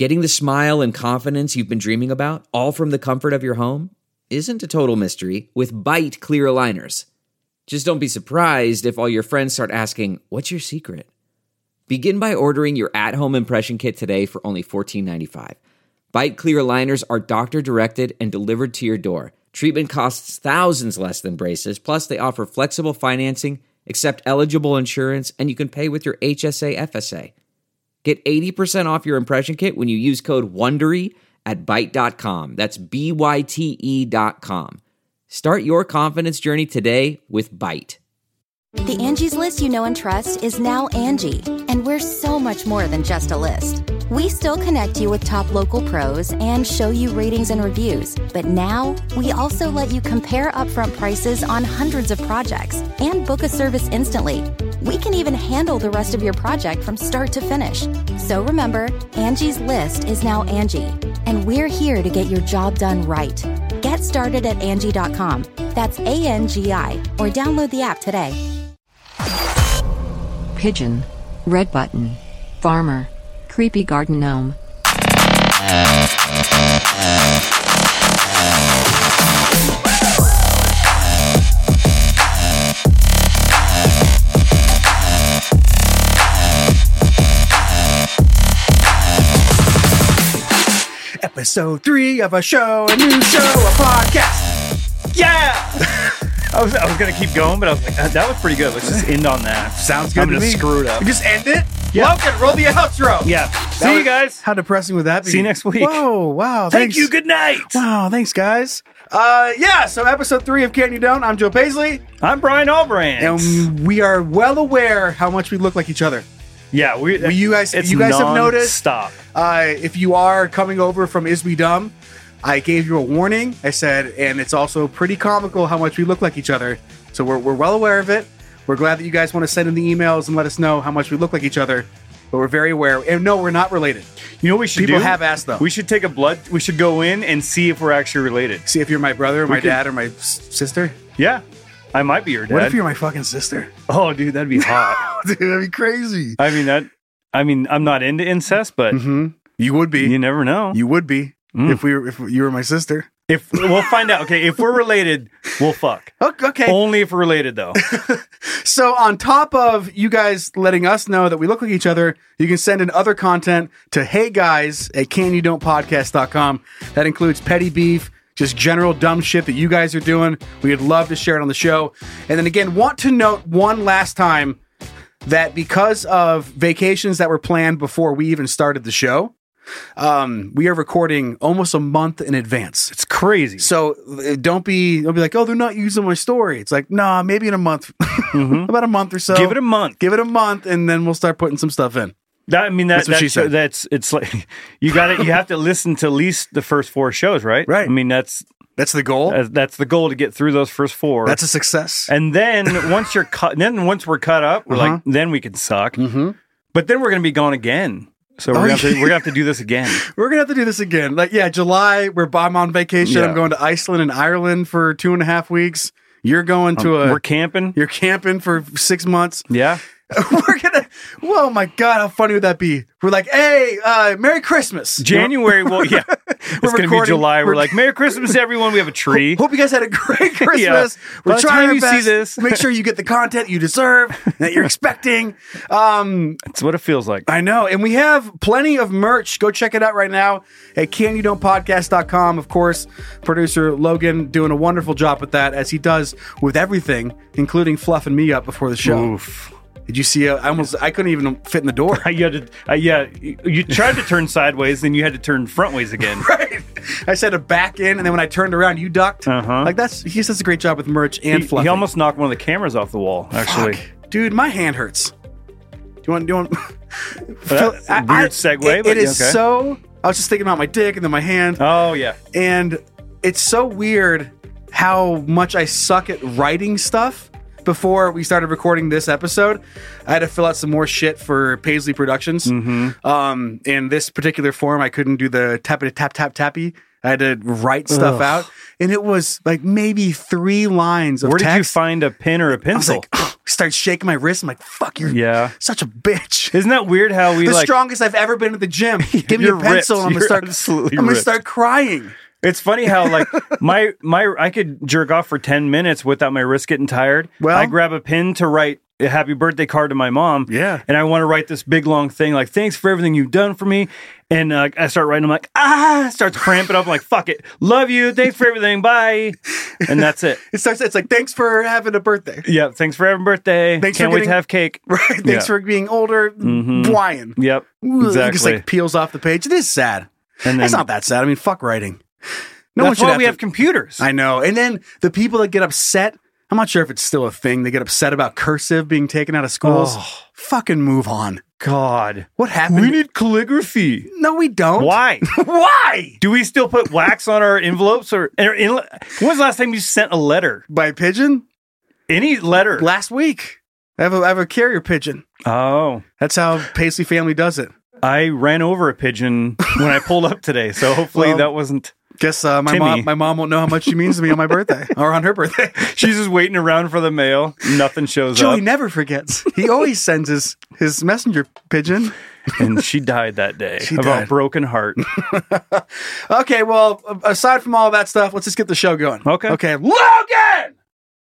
Getting the smile and confidence you've been dreaming about, all from the comfort of your home, isn't a total mystery with Byte clear aligners. Just don't be surprised if all your friends start asking, "What's your secret?" Begin by ordering your at-home impression kit today for only $14.95. Byte clear aligners are doctor-directed and delivered to your door. Treatment costs thousands less than braces, plus they offer flexible financing, accept eligible insurance, and you can pay with your HSA FSA. Get 80% off your impression kit when you use code WONDERY at Byte.com. That's BYTE.com. Start your confidence journey today with Byte. The Angie's List you know and trust is now Angie, and we're so much more than just a list. We still connect you with top local pros and show you ratings and reviews, but now we also let you compare upfront prices on hundreds of projects and book a service instantly. We can even handle the rest of your project from start to finish. So remember, Angie's List is now Angie, and we're here to get your job done right. Get started at Angie.com. That's ANGI, or download the app today. Pigeon, red button, farmer, creepy garden gnome. Episode 3 of a show, a new show, a podcast. Yeah! I was going to keep going, but I was like, that was pretty good. Let's just end on that. Sounds good I'm to going me. to screw it up. You just end it? Yeah. Welcome, roll the outro. Yeah. See you guys. How depressing would that be? See you next week. Whoa, wow. Thank Thanks. you. Good night. Wow, thanks, guys. So episode 3 of Can You Don't. I'm Joe Paisley. I'm Brian Allbrand. And we are well aware how much we look like each other. Yeah, You guys have noticed. Stop. If you are coming over from Is We Dumb, I gave you a warning. I said, and it's also pretty comical how much we look like each other. So we're well aware of it. We're glad that you guys want to send in the emails and let us know how much we look like each other. But we're very aware. And no, we're not related. You know what we should People do? have asked, though. We should take we should go in and see if we're actually related. See if you're my brother or my dad or my sister. Yeah. I might be your dad. What if you're my fucking sister? Oh, dude, that'd be hot. Dude, that'd be crazy. I mean, I'm not into incest, but You would be. you never know. You would be if you were my sister. If we'll find out. Okay, if we're related, we'll fuck. Okay. Only if we're related, though. So on top of you guys letting us know that we look like each other, you can send in other content to heyguys@canyoudontpodcast.com. That includes petty beef, just general dumb shit that you guys are doing. We'd love to share it on the show. And then again, want to note one last time that because of vacations that were planned before we even started the show, we are recording almost a month in advance. It's crazy. So don't be like, oh, they're not using my story. It's like, nah, maybe in a month, about a month or so. Give it a month. Give it a month, and then we'll start putting some stuff in. That's what she said. It's like you have to listen to at least the first 4 shows, right? Right. I mean, that's the goal. That's the goal, to get through those first 4. That's a success. And then once we're cut up, we're like, then we can suck. But then we're going to be gone again. So we're gonna have to do this again. We're gonna have to do this again. Like, July, I'm on vacation. Yeah. I'm going to Iceland and Ireland for 2.5 weeks. You're going to we're camping. You're camping for 6 months. Yeah. Oh my God, how funny would that be? We're like, hey, Merry Christmas. January, well, yeah. It's going to be July. We're like, Merry Christmas, everyone. We have a tree. Hope you guys had a great Christmas. Yeah. We're trying our best see this. to make sure you get the content you deserve, that you're expecting. That's what it feels like. I know. And we have plenty of merch. Go check it out right now at canyoudontpodcast.com. Of course, producer Logan doing a wonderful job with that, as he does with everything, including fluffing me up before the show. Oof. Did you see? I couldn't even fit in the door. You tried to turn sideways, then you had to turn frontways again. Right. I said to back in, and then when I turned around, you ducked. Like he does a great job with merch and fluffing. He almost knocked one of the cameras off the wall. Actually, dude, my hand hurts. Do you want? Weird segue. It is okay. So. I was just thinking about my dick and then my hand. Oh yeah. And it's so weird how much I suck at writing stuff. Before we started recording this episode, I had to fill out some more shit for Paisley Productions. In this particular form, I couldn't do the tappy. I had to write stuff out, and it was like maybe 3 lines of text. Where did you find a pen or a pencil? I was like, Starts shaking my wrist. I'm like, fuck, you're such a bitch. Isn't that weird how we the strongest I've ever been at the gym. Give me a pencil and I'm gonna start crying. It's funny how like my I could jerk off for 10 minutes without my wrist getting tired. Well, I grab a pen to write a happy birthday card to my mom. Yeah. And I want to write this big long thing like, thanks for everything you've done for me. And I start writing, I'm like, starts cramping up. I'm like, fuck it. Love you. Thanks for everything. Bye. And that's it. It's like, thanks for having a birthday. Yeah. Thanks for having a birthday. Can't wait to have cake. Right. Thanks for being older. Wine. Yep. Exactly. It just like peels off the page. It is sad. And then, it's not that sad. I mean, fuck writing. That's why we have computers. I know. And then the people that get upset, I'm not sure if it's still a thing. They get upset about cursive being taken out of schools. Oh. Fucking move on. God. What happened? We need calligraphy. No, we don't. Why? Why? Do we still put wax on our envelopes? When was the last time you sent a letter? By pigeon? Any letter. Last week. I have a carrier pigeon. Oh. That's how Paisley family does it. I ran over a pigeon when I pulled up today, so hopefully that wasn't... Guess my mom won't know how much she means to me on my birthday or on her birthday. She's just waiting around for the mail. Nothing shows up. Joey never forgets. He always sends his messenger pigeon. And she died that day of a broken heart. Okay, well, aside from all that stuff, let's just get the show going. Okay. Logan!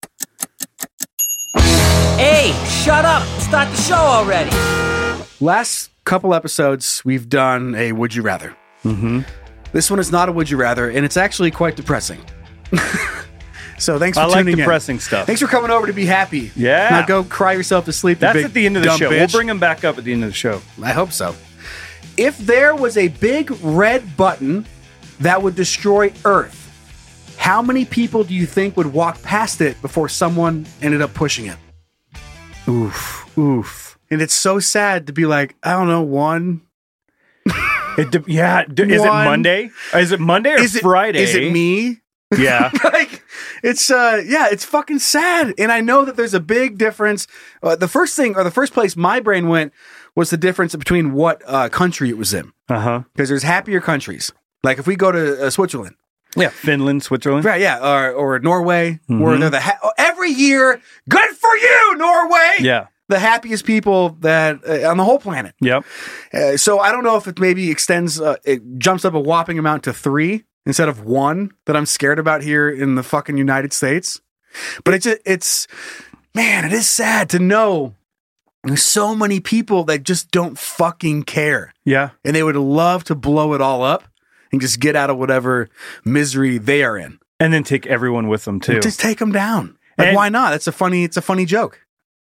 Hey, shut up. Start the show already. Last couple episodes, we've done a Would You Rather. Mm-hmm. This one is not a Would You Rather, and it's actually quite depressing. So thanks for tuning in. I like depressing stuff. Thanks for coming over to be happy. Yeah. Now go cry yourself to sleep. That's at the end of the show. Bitch. We'll bring him back up at the end of the show. I hope so. If there was a big red button that would destroy Earth, how many people do you think would walk past it before someone ended up pushing it? Oof. And it's so sad to be like, I don't know, one... Is it Monday? Is it Monday or Friday? Is it me? Yeah. Like, it's fucking sad. And I know that there's a big difference. The first place my brain went was the difference between what country it was in. Uh-huh. Because there's happier countries. Like if we go to Switzerland. Yeah, Finland, Switzerland. Right, yeah. Or Norway, where they're every year, good for you, Norway! Yeah. The happiest people that on the whole planet. Yep. So I don't know if it maybe extends, it jumps up a whopping amount to 3 instead of 1 that I'm scared about here in the fucking United States. But it is sad to know there's so many people that just don't fucking care. Yeah. And they would love to blow it all up and just get out of whatever misery they are in. And then take everyone with them too. Just take them down. Like, why not? It's a funny joke.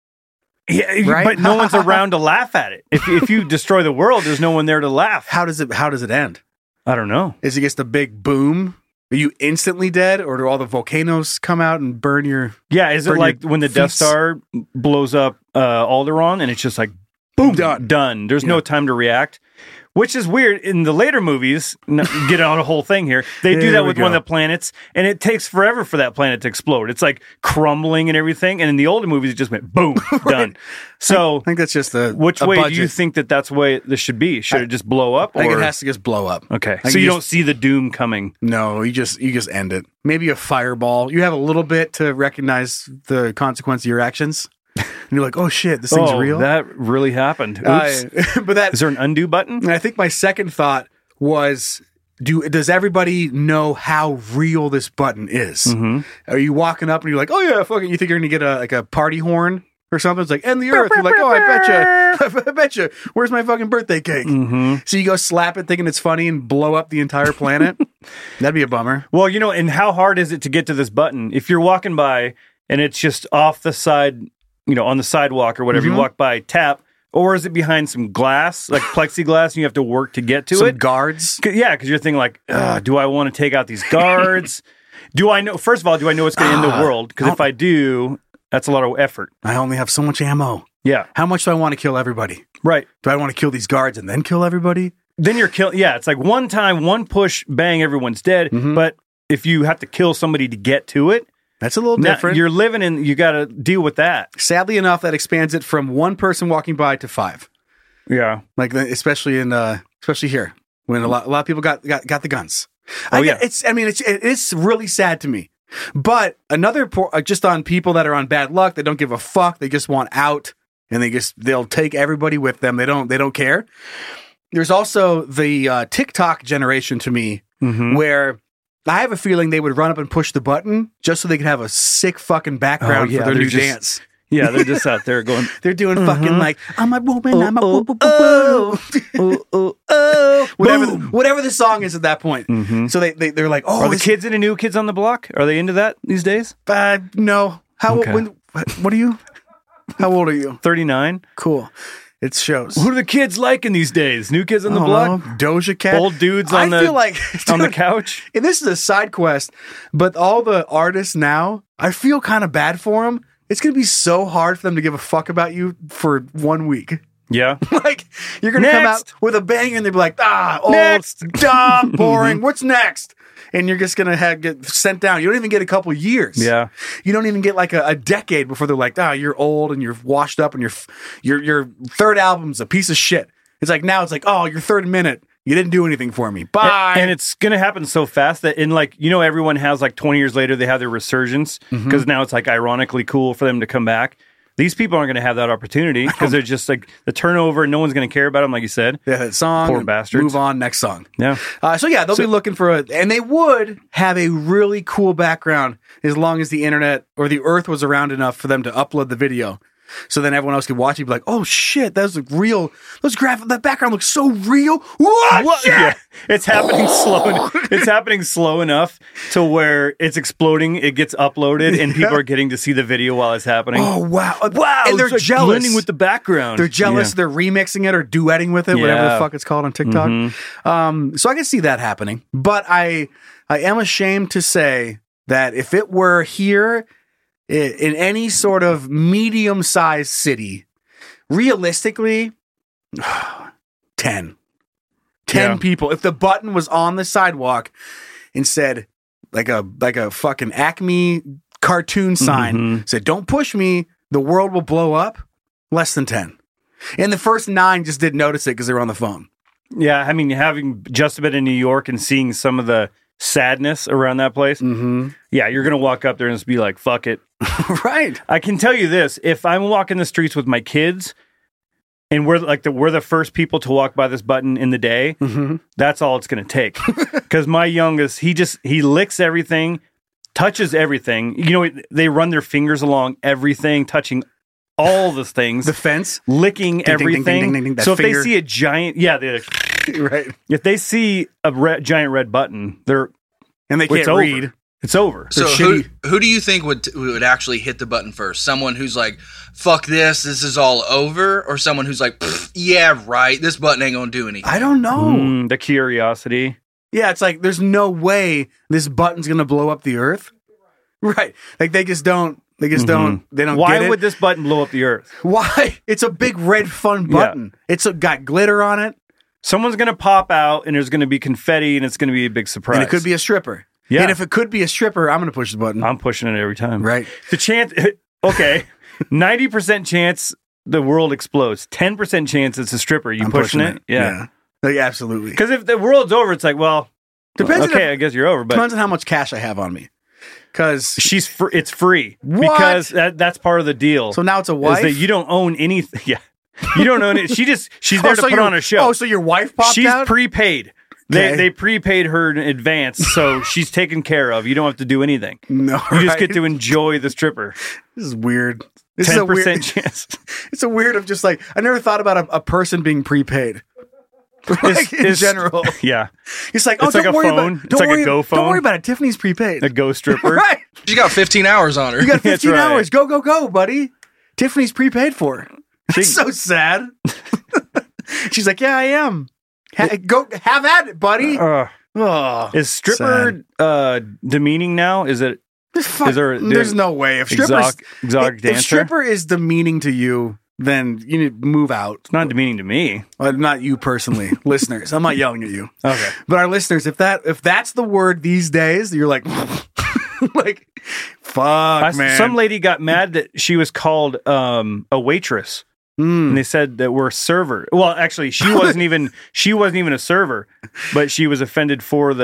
Yeah, right? But no one's around to laugh at it. If you destroy the world, there's no one there to laugh. How does it end? I don't know. Is it just a big boom? Are you instantly dead, or do all the volcanoes come out and burn your? Yeah, is it like when the Death Star blows up Alderaan, and it's just like boom, done. There's no time to react. Which is weird. In the later movies, get on a whole thing here, they do that with one of the planets, and it takes forever for that planet to explode. It's like crumbling and everything. And in the older movies, it just went boom, done. So I think that's just which way budget. Do you think that's the way this should be? Should it just blow up? I think it has to just blow up. Okay. So you don't see the doom coming. No, you just end it. Maybe a fireball. You have a little bit to recognize the consequence of your actions. And you're like, oh shit, this thing's real? That really happened. Oops. Is there an undo button? And I think my second thought was, does everybody know how real this button is? Mm-hmm. Are you walking up and you're like, oh yeah, fuck it. You think you're going to get a party horn or something? It's like, end the earth. You're like, oh, I bet you. Where's my fucking birthday cake? Mm-hmm. So you go slap it thinking it's funny and blow up the entire planet? That'd be a bummer. Well, and how hard is it to get to this button? If you're walking by and it's just off the side, on the sidewalk or whatever, you walk by, tap, or is it behind some glass, like plexiglass, and you have to work to get to some it? Guards? Yeah, because you're thinking like, do I want to take out these guards? First of all, do I know what's going to end the world? Because if I do, that's a lot of effort. I only have so much ammo. Yeah. How much do I want to kill everybody? Right. Do I want to kill these guards and then kill everybody? Then you're killing. Yeah, it's like one time, one push, bang, everyone's dead. Mm-hmm. But if you have to kill somebody to get to it, that's a little different. You're living in, you got to deal with that. Sadly enough, that expands it from one person walking by to 5. Yeah. Like, especially here, when a lot of people got the guns. Oh, yeah. It's really sad to me But another just on people that are on bad luck, they don't give a fuck. They just want out, and they'll take everybody with them. They don't care. There's also the TikTok generation to me, where I have a feeling they would run up and push the button just so they could have a sick fucking background for their new dance. Yeah, they're just out there going. They're doing fucking like, I'm a woman, I'm a whatever the song is at that point. So they're like, oh, are the kids into New Kids on the Block? Are they into that these days? No. What are you? How old are you? 39. Cool. It shows. What are the kids liking these days? New Kids on the Block? Doja Cat. Old dudes on the couch. And this is a side quest, but all the artists now, I feel kind of bad for them. It's going to be so hard for them to give a fuck about you for 1 week. Yeah. Like, you're going to come out with a banger and they'll be like, old, next. dumb, boring. What's next? And you're just going to get sent down. You don't even get a couple years. Yeah. You don't even get like a decade before they're like, you're old and you're washed up and your third album's a piece of shit. It's like, now it's like, your third minute. You didn't do anything for me. Bye. And it's going to happen so fast that everyone has like 20 years later, they have their resurgence because now it's like ironically cool for them to come back. These people aren't going to have that opportunity because they're just like the turnover. No one's going to care about them, like you said. Yeah, that song. Poor bastards. Move on, next song. Yeah. They'll be looking for and they would have a really cool background as long as the internet or the earth was around enough for them to upload the video. So then everyone else could watch it and be like, oh shit, that's like real. That background looks so real. What? Yeah. It's happening slow. It's happening slow enough to where it's exploding. It gets uploaded and people are getting to see the video while it's happening. Oh, wow. Wow. And they're like jealous. Blending with the background. They're jealous. Yeah. They're remixing it or duetting with it, whatever the fuck it's called on TikTok. So I can see that happening. But I am ashamed to say that if it were here in any sort of medium-sized city, realistically, 10 people. If the button was on the sidewalk and said, like a fucking Acme cartoon sign, said, don't push me, the world will blow up, less than 10. And the first 9 just didn't notice it because they were on the phone. Yeah, I mean, having just been in New York and seeing some of the sadness around that place, yeah, you're going to walk up there and just be like, fuck it. Right. I can tell you this, if I'm walking the streets with my kids and we're the first people to walk by this button in the day, that's all it's going to take. Because my youngest, he licks everything, touches everything. They run their fingers along everything, touching all the things. The fence? Licking everything. Ding, so if finger. they see a giant, right. If they see a giant red button, and they can't read. It's over. So who do you think would actually hit the button first? Someone who's like, fuck this is all over? Or someone who's like, yeah, right, this button ain't gonna do anything? I don't know. The curiosity. Yeah, it's like, there's no way this button's gonna blow up the earth. Right. Like, they just don't They don't Why get it. would this button blow up the earth? Why? It's a big red fun button. Yeah. It's got glitter on it. Someone's going to pop out and there's going to be confetti and it's going to be a big surprise. And it could be a stripper. Yeah. And if it could be a stripper, I'm going to push the button. I'm pushing it every time. Right. The chance, okay, 90% chance the world explodes. 10% chance it's a stripper. I'm pushing it? Yeah. Like, absolutely. Because if the world's over, it's like, well, depends. Okay, I guess you're over. But depends on how much cash I have on me. Because it's free. What? Because that's part of the deal. So now it's a wife? Is that you don't own anything. Yeah. You don't own it. She's there to put on a show. Oh, so your wife popped out? She's prepaid. They prepaid her in advance, so she's taken care of. You don't have to do anything. No, you just get to enjoy the stripper. This is weird. 10% chance. It's a weird of just like, I never thought about a person being prepaid. Like in general. Yeah. It's like, it's like a phone. It's like a Go phone. Don't worry about it. Tiffany's prepaid. A Go stripper. Right. You got 15 hours on her. You got 15 hours. Go, go, go, buddy. Tiffany's prepaid for her. That's so sad. She's like, yeah, I am. Go have at it, buddy. Is stripper demeaning now? Is it? There's no way. If stripper is demeaning to you, then you need to move out. It's not demeaning to me. Not you personally, listeners. I'm not yelling at you. Okay, but our listeners, if that's the word these days, you're like, like, fuck, man. Some lady got mad that she was called a waitress. And they said that we're server. Well, actually, she wasn't even a server, but she was offended for the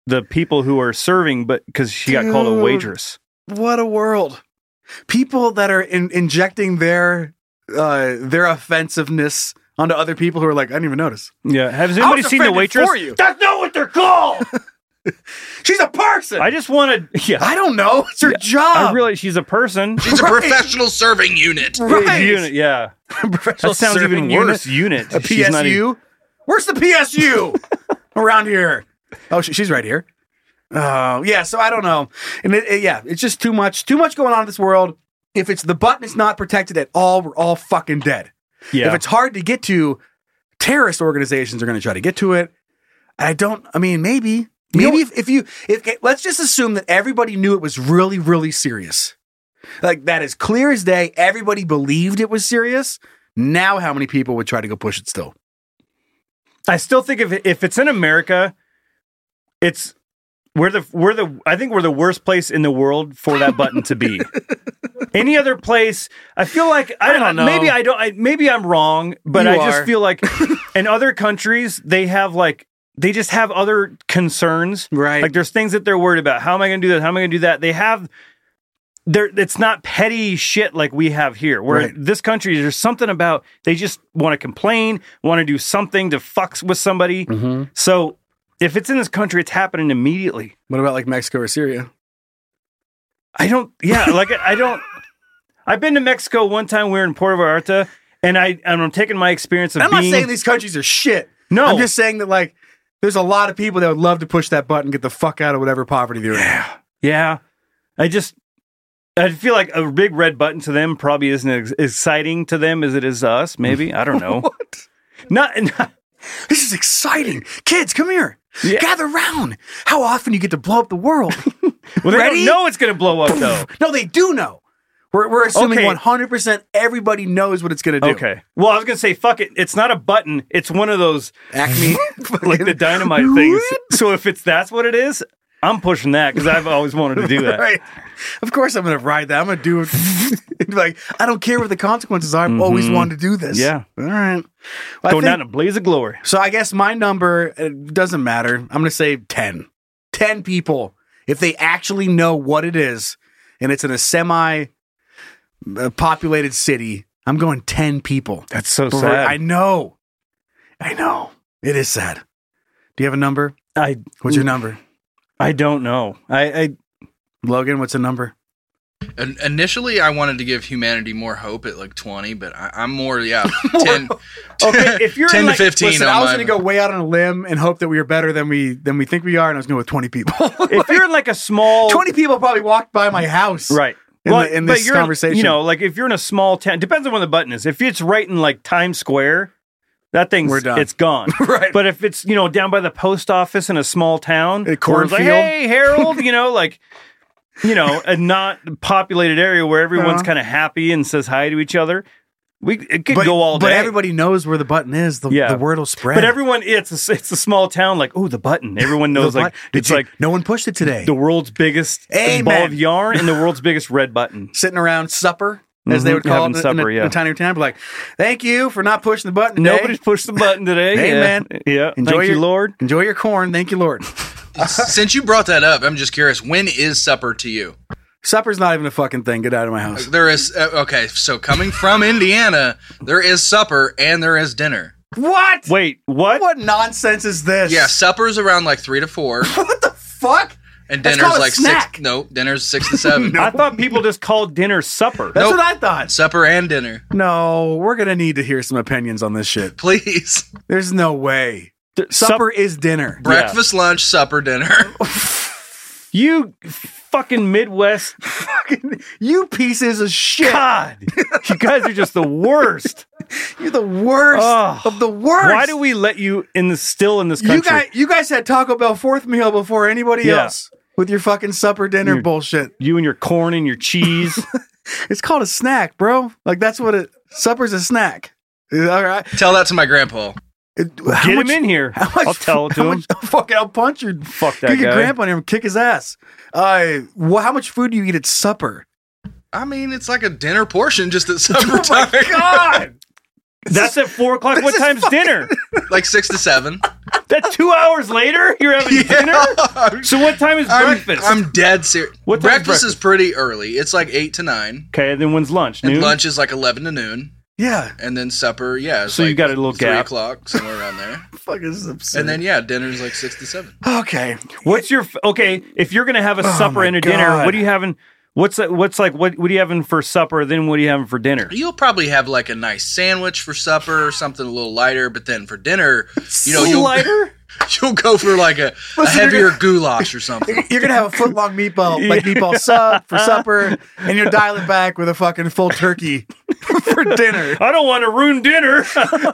the people who are serving, but because she got called a waitress. What a world. People that are injecting their offensiveness onto other people who are like, I didn't even notice. Yeah. Has anybody seen the waitress? That's not what they're called. She's a person. I just wanted. Yeah. I don't know. It's her job. I realize she's a person. She's a professional serving unit. Right. Unit, yeah. That sounds even worse. Unit. A PSU? Where's the PSU around here? Oh, she's right here. Oh, yeah. So I don't know. And it's just too much going on in this world. If it's the button is not protected at all, we're all fucking dead. Yeah. If it's hard to get to, terrorist organizations are going to try to get to it. Maybe if let's just assume that everybody knew it was really, really serious. Like that is clear as day. Everybody believed it was serious. Now, how many people would try to go push it still? I still think if it's in America, I think we're the worst place in the world for that button to be. Any other place, I feel like I don't know. Maybe I'm wrong, but I just feel like in other countries they just have other concerns. Right. Like there's things that they're worried about. How am I going to do that? How am I going to do that? It's not petty shit like we have here. Where this country, there's something about they just want to complain, want to do something to fuck with somebody. Mm-hmm. So if it's in this country, it's happening immediately. What about like Mexico or Syria? I've been to Mexico one time. We were in Puerto Vallarta, and I'm taking my experience of I'm not saying these countries are shit. No. I'm just saying that like there's a lot of people that would love to push that button, get the fuck out of whatever poverty they're in. Yeah. I feel like a big red button to them probably isn't as exciting to them as it is to us. Maybe. I don't know. What? Not This is exciting. Kids, come here. Yeah. Gather round. How often you get to blow up the world? Well, they don't know it's going to blow up, though. No, they do know. We're assuming Okay. 100% everybody knows what it's going to do. Okay. Well, I was going to say, fuck it. It's not a button. It's one of those Acme. like the dynamite things. So if that's what it is, I'm pushing that because I've always wanted to do that. Right. Of course I'm going to ride that. I'm going to do it. Like, I don't care what the consequences are. I've always wanted to do this. Yeah. All right. Well, Going down in a blaze of glory. So I guess my number, it doesn't matter. I'm going to say 10. 10 people. If they actually know what it is, and it's in a semi-populated city, I'm going 10 people. That's so sad. I know. It is sad. Do you have a number? What's your number? I don't know. Logan, what's a number? Initially, I wanted to give humanity more hope at like 20, but I'm more, 10. Okay, if you're 10 in to like, 15. Listen, I was going to go way out on a limb and hope that we are better than we think we are, and I was going with 20 people. if you're in like a small 20 people probably walked by my house. right. In this you're conversation. like if you're in a small town, depends on where the button is. If it's right in like Times Square, that thing's We're done. it's gone. Right. But if it's down by the post office in a small town, A where it's cornfield. like, hey Harold, a not populated area where everyone's kind of happy and says hi to each other. It could go all day. But everybody knows where the button is. The word will spread. But everyone, it's a small town. Like, oh, the button. Everyone knows. No one pushed it today. The world's biggest Amen. ball of yarn and the world's biggest red button. Sitting around supper, as they would call Having it supper, in a tiny town. But like, thank you for not pushing the button today. Nobody's pushed the button today. Amen. Yeah. Thank you, Lord. Enjoy your corn. Thank you, Lord. Since you brought that up, I'm just curious, when is supper to you? Supper's not even a fucking thing. Get out of my house. There is, okay, so coming from Indiana, there is supper and there is dinner. What? Wait, what? What nonsense is this? Yeah, supper's around like 3 to 4. What the fuck? And That's dinner's called a like snack. 6. No, dinner's 6 to 7. I thought people just called dinner supper. That's Nope. what I thought. Supper and dinner. No, we're going to need to hear some opinions on this shit. Please. There's no way. Supper is dinner. Breakfast, lunch, supper, dinner. You fucking Midwest. You pieces of shit. God. You guys are just the worst. You're the worst of the worst. Why do we let you still in this country? You guys had Taco Bell fourth meal before anybody else with your fucking supper dinner bullshit. You and your corn and your cheese. It's called a snack, bro. Like that's what supper's a snack. All right. Tell that to my grandpa. Get him in here. I'll tell it to him. I'll punch your Fuck that get your guy. grandpa in here and kick his ass. How much food do you eat at supper? I mean, it's like a dinner portion just at supper time. God. That's at 4 o'clock. What time's dinner? Like 6 to 7. That's 2 hours later? You're having dinner? So what time is breakfast? I'm dead serious. What time is Breakfast is pretty early. It's like 8 to 9. Okay, then when's lunch? And Noon? lunch is like 11 to noon. Yeah. And then supper, it's So you like got a little 3 gap. o'clock, somewhere around there. Fuck, this is absurd. And then, dinner's like 6 to 7. Okay. What's your if you're gonna have a supper my and a dinner, God. what are you having? What are you having for supper? Then what are you having for dinner? You'll probably have like a nice sandwich for supper, something a little lighter. But then for dinner, you'll lighter. You'll go for like a heavier goulash or something. You're gonna have a foot-long meatball sub for supper, and you're dialing back with a fucking full turkey for dinner. I don't want to ruin dinner.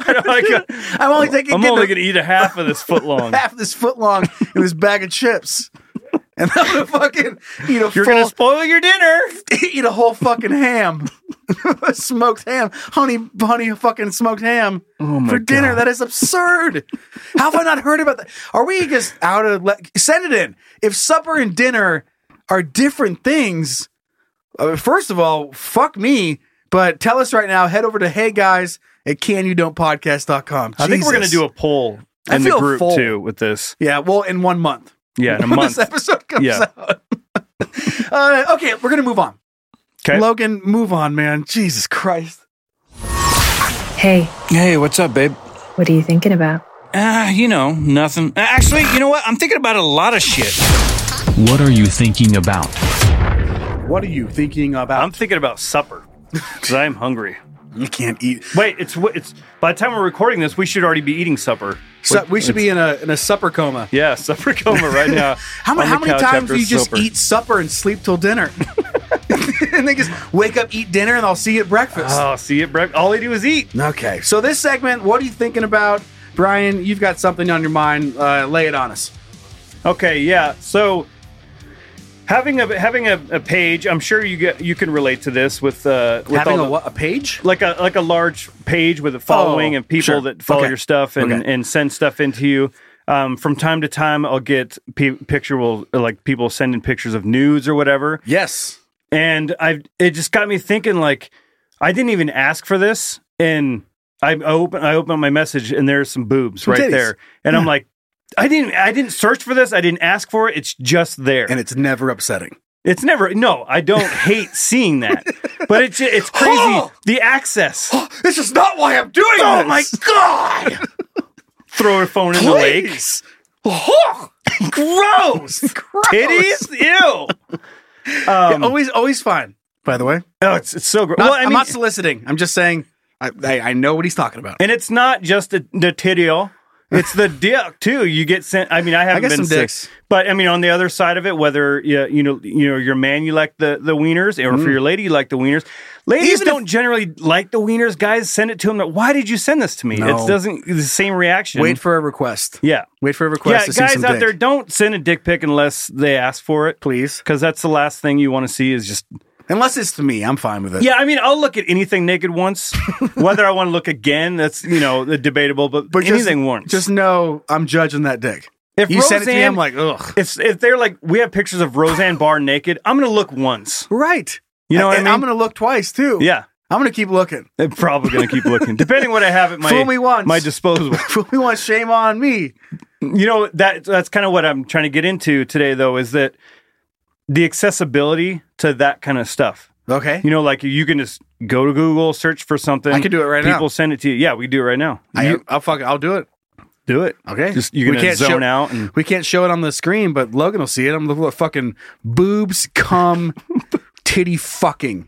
I'm only taking. I'm only gonna eat a half of this foot long. half this foot long in this bag of chips, and I'm gonna fucking eat a. You're gonna spoil your dinner. Eat a whole fucking ham, smoked ham, honey, fucking smoked ham for dinner. That is absurd. How have I not heard about that? Are we just out of? Send it in. If supper and dinner are different things, first of all, fuck me. But tell us right now. Head over to heyguys@canyoudon'tpodcast.com. I think we're gonna do a poll in the group too with this. Yeah, well, in 1 month. Yeah, in a when month. this episode comes out. Okay, we're gonna move on. Okay, Logan, move on, man. Jesus Christ. Hey, Hey, what's up, babe? what are you thinking about? Nothing. Actually, you know what? I'm thinking about a lot of shit. What are you thinking about? What are you thinking about? I'm thinking about supper because I'm hungry. You can't eat. Wait, it's by the time we're recording this, we should already be eating supper. We should be in a supper coma. Yeah, supper coma right now. How many times do you just eat supper and sleep till dinner? And they just wake up, eat dinner, and I'll see you at breakfast. Oh, see at breakfast. All I do is eat. Okay, so this segment, what are you thinking about? Brian, you've got something on your mind. Lay it on us. Okay, yeah. So having a page, I'm sure you can relate to this with Having all a page? like a large page with a following and people that follow your stuff and send stuff into you. From time to time, I'll get people sending pictures of nudes or whatever. Yes. And it just got me thinking, like, I didn't even ask for this, and I open my message, and there's some boobs right there, and I'm like, I didn't search for this, I didn't ask for it, it's just there, and it's never upsetting. It's never. No, I don't hate seeing that, but it's crazy. The access. This is not why I'm doing this. Oh my god! Throw her phone in the lake. Gross. Titties. Ew. Always fine. By the way, Oh, it's so gross. I'm not soliciting. I'm just saying. I know what he's talking about. And it's not just the titty. It's the dick too. You get sent. I mean, I haven't get been some sick, dicks. but I mean, on the other side of it, whether your man, you like the wieners, or for your lady, you like the wieners. Ladies don't generally like the wieners. Guys, send it to them. Why did you send this to me? No. It doesn't the same reaction. Wait for a request. Yeah, wait for a request. To see guys some out dick. there, don't send a dick pic unless they ask for it, please, because that's the last thing you want to see. Is just. Unless it's to me, I'm fine with it. Yeah, I mean, I'll look at anything naked once. Whether I want to look again, that's debatable. But anything once. Just know I'm judging that dick. If you send it to me, I'm like, ugh. If they're like, we have pictures of Roseanne Barr naked, I'm going to look once. Right. You know what I mean? I'm going to look twice too. Yeah. I'm going to keep looking. I'm probably going to keep looking, depending what I have at Fool me once. my disposal. Fool me once, shame on me. You know, that's kind of what I'm trying to get into today, though, is that the accessibility to that kind of stuff. Okay. You know, like you can just go to Google, search for something. I can do it right now. People send it to you. Yeah, we do it right now. I'll do it. Do it. Okay. Just you're gonna zone out, and we can't show it on the screen, but Logan will see it. I'm looking at fucking boobs, cum, titty fucking.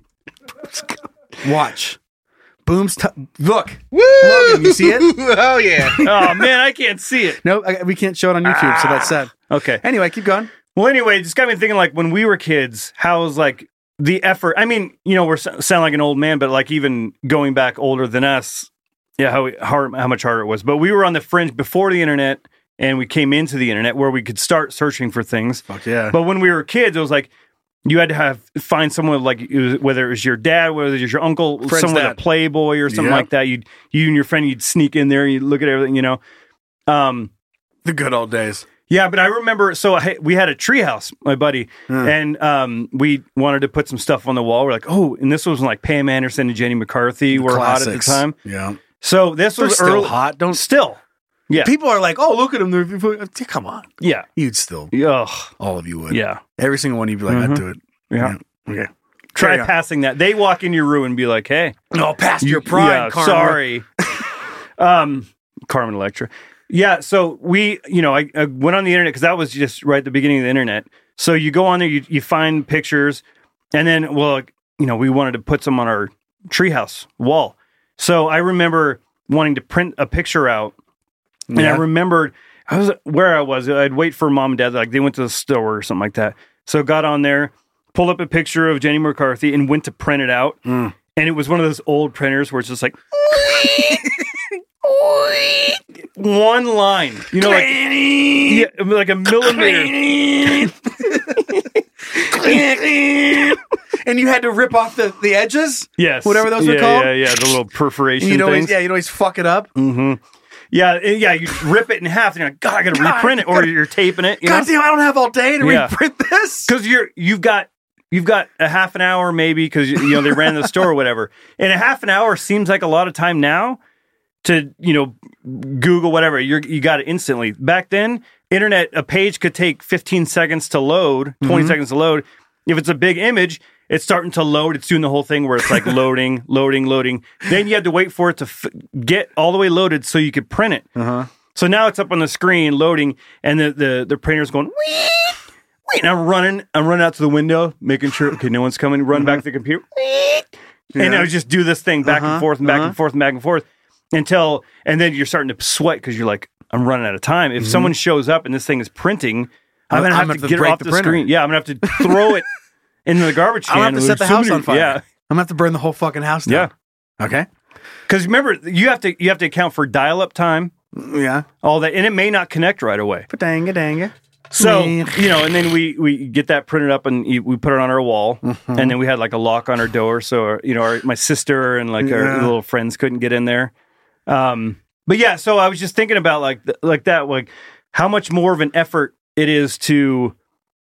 Watch. Booms. Look. Woo! Logan, you see it? Oh yeah. Oh man, I can't see it. No, we can't show it on YouTube, so that's sad. Okay. Anyway, keep going. Well, anyway, it just got me thinking, like, when we were kids, how was, like, the effort. I mean, we're sound like an old man, but, like, even going back older than us, how much harder it was. But we were on the fringe before the internet, and we came into the internet where we could start searching for things. Fuck yeah. But when we were kids, it was like, you had to find someone, like, whether it was your dad, whether it was your uncle, someone with a Playboy or something like that. You and your friend, you'd sneak in there and you'd look at everything, The good old days. Yeah, but I remember, we had a treehouse, my buddy, and we wanted to put some stuff on the wall. We're like, and this was when, like, Pam Anderson and Jenny McCarthy were hot at the time. Yeah. So this They're was still early, hot. Don't still. Yeah. People are like, oh, look at them. Come on. Yeah. You'd still. Ugh. All of you would. Yeah. Every single one of you'd be like, I'd do it. Yeah. Okay. Try Carry on. passing that. They walk in your room and be like, hey. No, past your prime, Yeah, Karma. sorry. Carmen Electra. Yeah, so I went on the internet because that was just right at the beginning of the internet. So you go on there, you find pictures, and then, we wanted to put some on our treehouse wall. So I remember wanting to print a picture out, and I remembered I'd wait for mom and dad, like they went to the store or something like that. So got on there, pulled up a picture of Jenny McCarthy, and went to print it out. And it was one of those old printers where it's just like one line, like a millimeter. And you had to rip off the edges? Yes. Whatever those are called? Yeah, the little perforation you'd always, things. you'd always fuck it up. Mm-hmm. Yeah, you rip it in half, and you're like, God, I got to reprint it, or you're taping it. God damn, I don't have all day to reprint this. Because you've got a half an hour maybe, because they ran the store or whatever. And a half an hour seems like a lot of time now to Google whatever. You got it instantly. Back then, internet, a page could take 15 seconds to load, 20 seconds to load. If it's a big image, it's starting to load. It's doing the whole thing where it's like loading. Then you had to wait for it to get all the way loaded so you could print it. So now it's up on the screen loading, and the printer's going. And I'm running out to the window, making sure no one's coming. Run back to the computer, and I would just do this thing back and forth and back and forth and back and forth and then you're starting to sweat because you're like, I'm running out of time. If someone shows up and this thing is printing, I'm gonna have to get it off the screen. Yeah, I'm gonna have to throw it into the garbage can. I'm gonna have to set the house on fire. Yeah, I'm gonna have to burn the whole fucking house down. Yeah. Okay. Because remember, you have to account for dial-up time. Yeah. All that, and it may not connect right away. Danga. So, and then we get that printed up and we put it on our wall, and then we had like a lock on our door, so my sister and like our little friends couldn't get in there. But yeah, so I was just thinking about like how much more of an effort it is to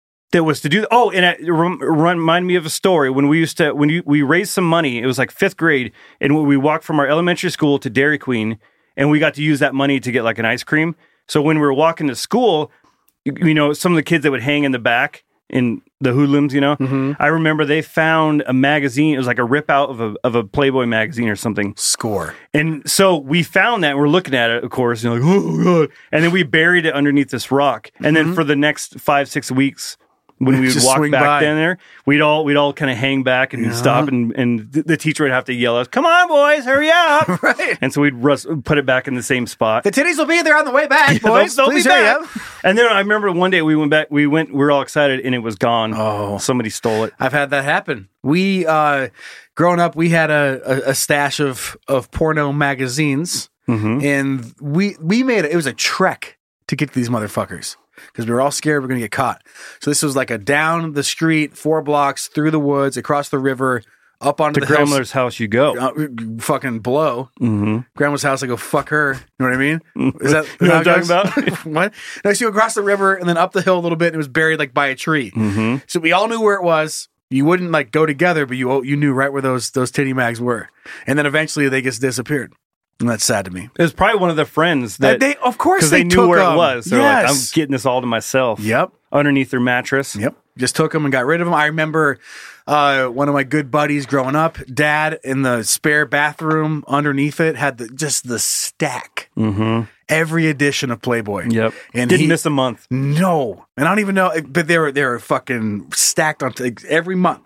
do. Oh, and it remind me of a story when we raised some money. It was like 5th grade, and we walked from our elementary school to Dairy Queen, and we got to use that money to get like an ice cream. So when we were walking to school, some of the kids that would hang in the back in the hoodlums, I remember they found a magazine. It was like a rip out of a Playboy magazine or something. Score. And so we found that, and we're looking at it, of course, and like, oh God. And then we buried it underneath this rock. And then for the next 5-6 weeks, when we would walk back down there, we'd all kind of hang back and stop, and the teacher would have to yell at us, "Come on, boys, hurry up!" Right. And so we'd put it back in the same spot. The titties will be there on the way back, boys. They'll Please be hurry back. up. And then I remember one day we went back. We were all excited, and it was gone. Oh, somebody stole it. I've had that happen. We, growing up, we had a stash of porno magazines, and we made it. It was a trek to get to these motherfuckers, because we were all scared we were going to get caught. So this was like a down the street, 4 blocks, through the woods, across the river, up onto the grandmother's house you go. Fucking blow. Grandma's house, I go, fuck her. You know what I mean? Is that you know what I'm talking about? What? No, so you go across the river and then up the hill a little bit, and it was buried like by a tree. So we all knew where it was. You wouldn't like go together, but you knew right where those titty mags were. And then eventually they just disappeared. And that's sad to me. It was probably one of the friends that they, of course, because they knew where it was. They're like, I'm Yes. getting this all to myself. Yep. Underneath their mattress. Yep. Just took them and got rid of them. I remember one of my good buddies growing up, Dad, in the spare bathroom underneath it had the stack. Every edition of Playboy. Yep. And didn't miss a month. No. And I don't even know, but they were fucking stacked on every month.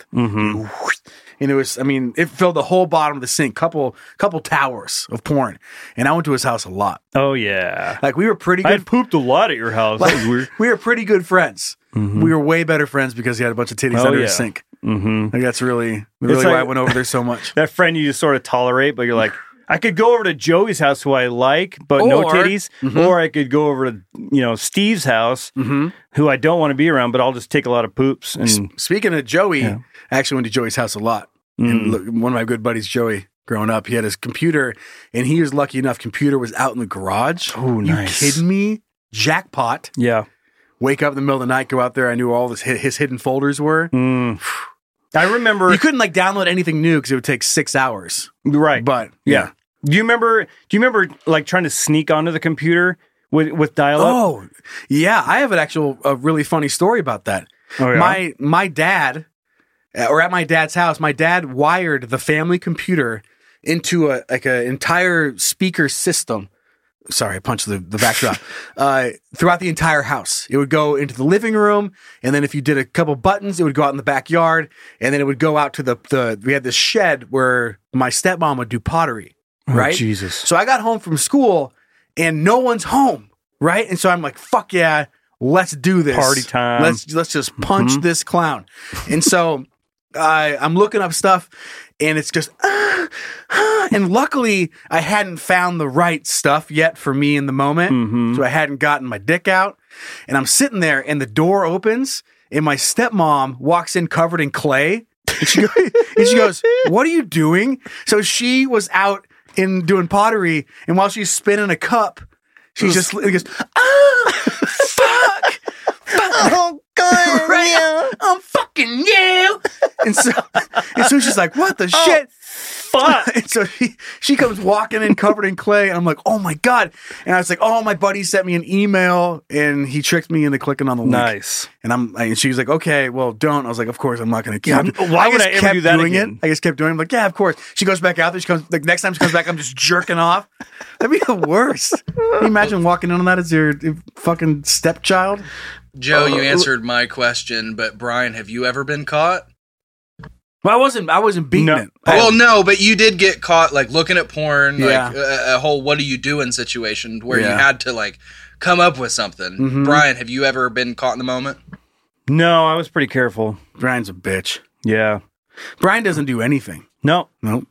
And it was, it filled the whole bottom of the sink, couple towers of porn. And I went to his house a lot. Oh, yeah. Like, we were pretty good. I pooped a lot at your house. That was weird. We were pretty good friends. We were way better friends because he had a bunch of titties under his sink. Like, that's really why I went over there so much. That friend you just sort of tolerate, but you're like, I could go over to Joey's house, who I like, but no titties. Or I could go over to, Steve's house, who I don't want to be around, but I'll just take a lot of poops. And speaking of Joey, I actually went to Joey's house a lot. And look, one of my good buddies, Joey, growing up, he had his computer, and he was lucky enough, computer was out in the garage. Oh, nice. You kidding me? Jackpot. Yeah. Wake up in the middle of the night, go out there. I knew all his hidden folders were. I remember you couldn't like download anything new because it would take 6 hours. Right. But yeah. Do you remember like trying to sneak onto the computer with dial-up? Oh, yeah. I have a really funny story about that. Oh, yeah? My dad, or at my dad's house, my dad wired the family computer into an entire speaker system. Sorry, I punched the backdrop. Throughout the entire house. It would go into the living room, and then if you did a couple buttons, it would go out in the backyard, and then it would go out to we had this shed where my stepmom would do pottery, right? Oh, Jesus. So I got home from school, and no one's home, right? And so I'm like, fuck yeah, let's do this. Party time. Let's just punch this clown. And so I'm looking up stuff, and it's just, and luckily I hadn't found the right stuff yet for me in the moment. So I hadn't gotten my dick out, and I'm sitting there, and the door opens, and my stepmom walks in covered in clay, and she goes, "What are you doing?" So she was out in doing pottery, and while she's spinning a cup, she just goes, fuck. Oh, God. Right? I'm fucking you. And so she's like, what the shit? Fuck. And so she comes walking in covered in clay, and I'm like, oh my God. And I was like, oh, my buddy sent me an email, and he tricked me into clicking on the link. Nice. And she was like, okay, well, don't. I was like, of course, I'm not going to keep Why would I ever do that again? I just kept doing it. I'm like, yeah, of course. She goes back out there. She comes, like, next time she comes back, I'm just jerking off. That'd be the worst. Can you imagine walking in on that as your fucking stepchild? Joe, you answered my question, but Brian, have you ever been caught? Well, I wasn't beating it. Well, no, but you did get caught, like, looking at porn, Yeah. like a whole what are you doing situation where you had to, like, come up with something. Brian, have you ever been caught in the moment? No, I was pretty careful. Brian's a bitch. Yeah. Brian doesn't do anything. No. Nope.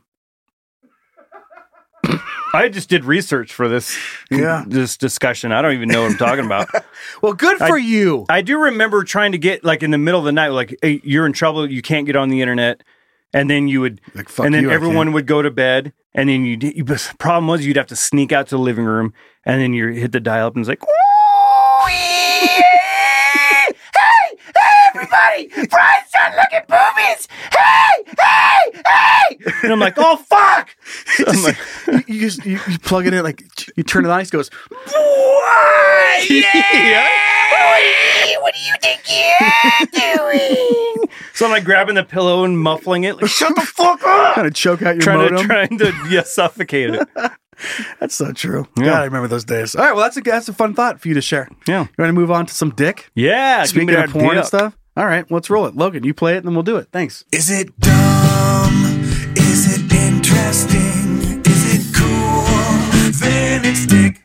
I just did research for this discussion. I don't even know what I'm talking about. Well, good for you. I do remember trying to get, like, in the middle of the night, like, hey, you're in trouble, you can't get on the internet, and then you would, like, fuck and then you, everyone would go to bed, and then the problem was you'd have to sneak out to the living room, and then you hit the dial up, and it's like, Everybody! Brian's trying to look at boobies! Hey! and I'm like, oh, fuck! So I'm like, you plug it in, like, you turn it on, it goes, Yeah! What do you think you're doing? So I'm like grabbing the pillow and muffling it, like, shut the fuck up! Trying to choke out your modem. Trying to suffocate it. That's so true. Yeah. God, I remember those days. All right, well, that's a fun thought for you to share. Yeah. You want to move on to some dick? Yeah. Speaking of porn and stuff? All right, let's roll it. Logan, you play it, and then we'll do it. Thanks. Is it dumb? Is it interesting? Is it cool? Then it's dick.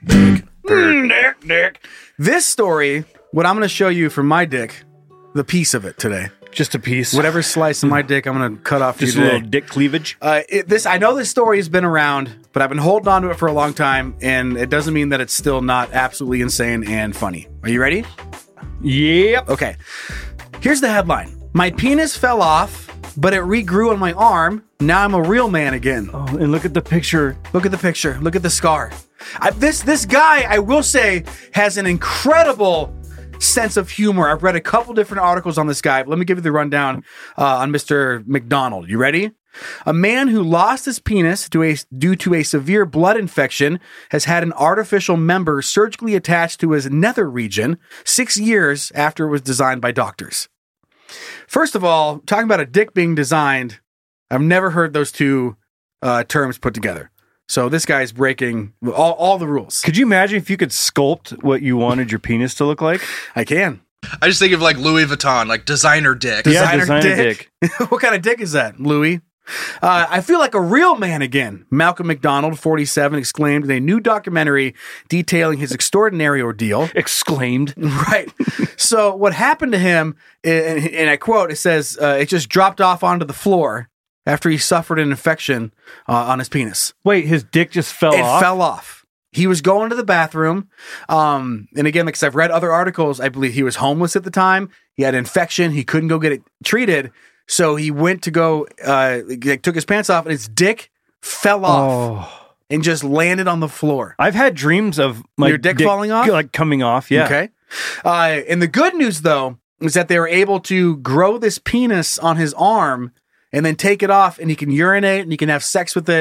Dick. This story, what I'm going to show you from my dick, the piece of it today. Just a piece. Whatever slice of my dick I'm going to cut off for you Just a today. little dick cleavage. I know this story has been around, but I've been holding on to it for a long time, and it doesn't mean that it's still not absolutely insane and funny. Are you ready? Yep. Okay. Here's the headline. My penis fell off, but it regrew on my arm. Now I'm a real man again. Oh, and look at the picture. Look at the picture. Look at the scar. This guy, I will say, has an incredible sense of humor. I've read a couple different articles on this guy. But let me give you the rundown on Mr. McDonald. You ready? A man who lost his penis due to a severe blood infection has had an artificial member surgically attached to his nether region 6 years after it was designed by doctors. First of all, talking about a dick being designed, I've never heard those two terms put together. So this guy's breaking all the rules. Could you imagine if you could sculpt what you wanted your penis to look like? I can. I just think of like Louis Vuitton, like designer dick. Designer dick. What kind of dick is that, Louis? I feel like a real man again. Malcolm McDonald, 47, exclaimed in a new documentary detailing his extraordinary ordeal. Exclaimed. Right. So what happened to him, and I quote, it says, it just dropped off onto the floor after he suffered an infection on his penis. Wait, his dick just fell off? It fell off. He was going to the bathroom. And again, because I've read other articles, I believe he was homeless at the time. He had an infection. He couldn't go get it treated. So he went to go, took his pants off, and his dick fell off and just landed on the floor. I've had dreams of my your dick falling off? like coming off, yeah. Okay. And the good news, though, is that they were able to grow this penis on his arm and then take it off, and he can urinate and he can have sex with it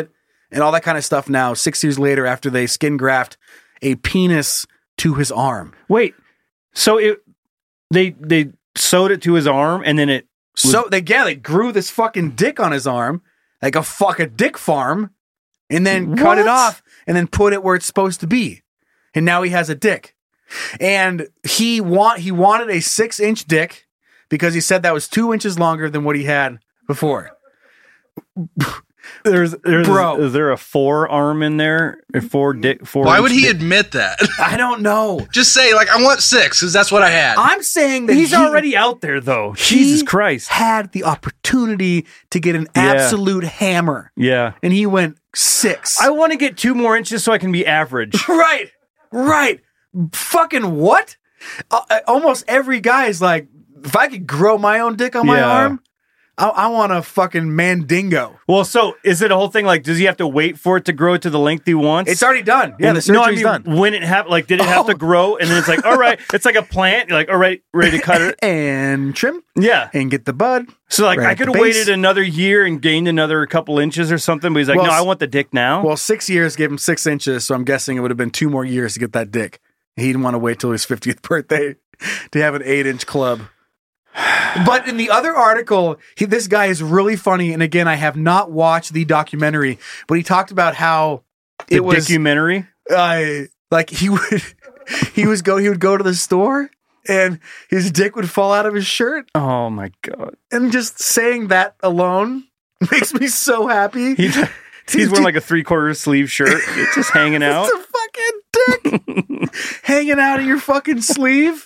and all that kind of stuff now, 6 years later after they skin graft a penis to his arm. Wait, so they sewed it to his arm and then it... They grew this fucking dick on his arm, like a dick farm, and then cut it off and then put it where it's supposed to be. And now he has a dick. And he wanted a 6-inch dick because he said that was 2 inches longer than what he had before. There's Bro. Is there a forearm in there? Four Why would he admit that? I don't know. Just say, like, I want 6 because that's what I had. I'm saying that he's already out there, though. Jesus Christ. Had the opportunity to get an absolute hammer. Yeah. And he went 6. I want to get 2 more inches so I can be average. Right. Fucking what? Almost every guy is like, if I could grow my own dick on my arm, I want a fucking mandingo. Well, so is it a whole thing? Like, does he have to wait for it to grow to the length he wants? It's already done. Yeah, the surgery's done. When it happened, like, did it have to grow? And then it's like, all right, it's like a plant. You're like, all right, ready to cut it and trim. Yeah, and get the bud. So like, I could have waited another year and gained another couple inches or something. But he's like, no, I want the dick now. Well, 6 years gave him 6 inches, so I'm guessing it would have been 2 more years to get that dick. He didn't want to wait till his 50th birthday to have an 8-inch club. But in the other article, this guy is really funny. And again, I have not watched the documentary, but he talked about how it was documentary. Like he would go to the store and his dick would fall out of his shirt. Oh my God. And just saying that alone makes me so happy. He's wearing like a 3/4 sleeve shirt. It's just hanging out. It's a fucking dick hanging out of your fucking sleeve.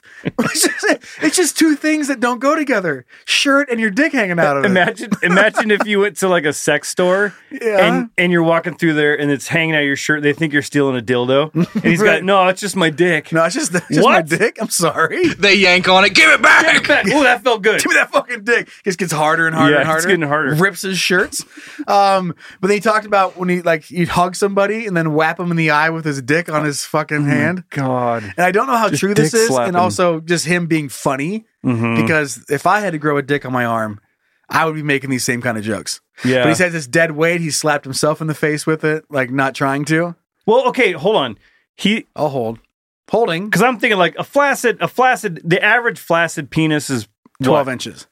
It's just 2 things that don't go together: shirt and your dick hanging out of it. Imagine if you went to like a sex store and you're walking through there and it's hanging out of your shirt. They think you're stealing a dildo. And he's got, no, it's just my dick. No, it's just my dick. I'm sorry. They yank on it. Give it back. Oh, that felt good. Give me that fucking dick. Just gets harder and harder and harder. It's getting harder. Rips his shirts. But then he talked about when he'd hug somebody and then whap him in the eye with his dick on his fucking hand. God. And I don't know how Just true this dick is, slapping. and also just him being funny. Because if I had to grow a dick on my arm, I would be making these same kind of jokes. Yeah. But he says it's dead weight. He slapped himself in the face with it, like not trying to. Well, okay, hold on. I'll hold. Holding. Because I'm thinking like the average flaccid penis is 12 inches.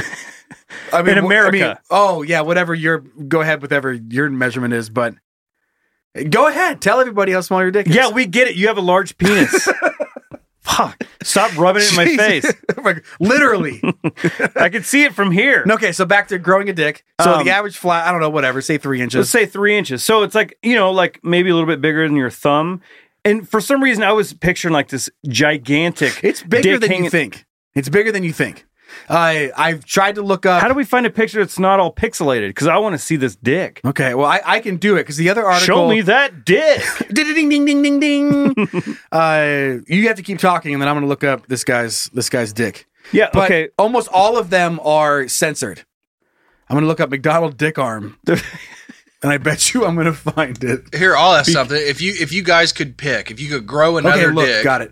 In America. Whatever go ahead with whatever your measurement is, but go ahead. Tell everybody how small your dick is. Yeah, we get it. You have a large penis. Fuck. Stop rubbing it in my face. Literally. I can see it from here. Okay, so back to growing a dick. So the average flat, I don't know, whatever, say 3 inches. Let's say 3 inches. So it's like, like maybe a little bit bigger than your thumb. And for some reason, I was picturing like this gigantic. It's bigger than you think. It's bigger than you think. I've tried to look up. How do we find a picture that's not all pixelated? Because I want to see this dick. Okay, well, I can do it because the other article. Show me that dick. Ding, ding, ding, ding, ding. You have to keep talking, and then I'm going to look up this guy's dick. Yeah, but okay. Almost all of them are censored. I'm going to look up McDonald dick arm. And I bet you I'm going to find it. Here, I'll ask something. If you guys could pick, if you could grow another dick, got it.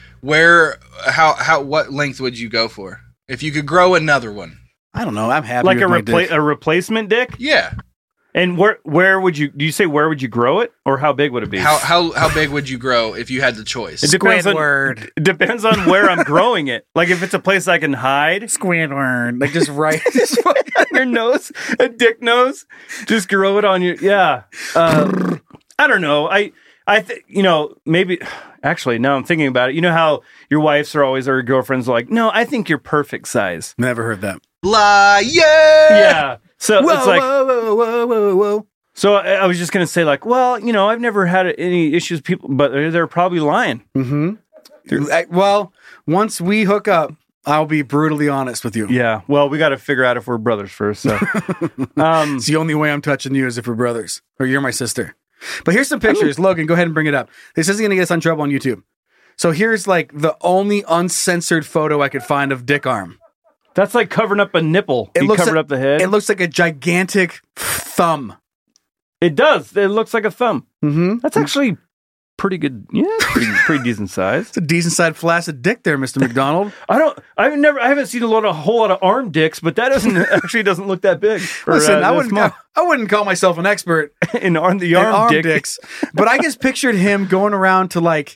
What length would you go for? If you could grow another one, I don't know. I'm happy like with a replacement dick. Yeah. And where would you? Do you say where would you grow it, or how big would it be? How big would you grow if you had the choice? It depends on where I'm growing it. Like if it's a place I can hide, Squidward, like just right, just on your nose, a dick nose, just grow it on your. Yeah. I don't know. Maybe. Actually, now I'm thinking about it. You know how your wives are always, or your girlfriends are like, no, I think you're perfect size. Never heard that. Liar! Yeah. So whoa, it's like, whoa. So I was just going to say like, well, I've never had any issues with people, but they're probably lying. Mm-hmm. Well, once we hook up, I'll be brutally honest with you. Yeah. Well, we got to figure out if we're brothers first. So. It's the only way I'm touching you is if we're brothers, or you're my sister. But here's some pictures. Logan, go ahead and bring it up. This isn't going to get us in trouble on YouTube. So here's like the only uncensored photo I could find of dick arm. That's like covering up a nipple. You covered up the head. It looks like a gigantic thumb. It does. It looks like a thumb. Mm-hmm. That's actually pretty good. Yeah, pretty decent size. It's a decent sized flaccid dick there, Mr. McDonald. I haven't seen a whole lot of arm dicks, but that doesn't look that big. Listen, I wouldn't call myself an expert in the arm dicks, but I just pictured him going around to like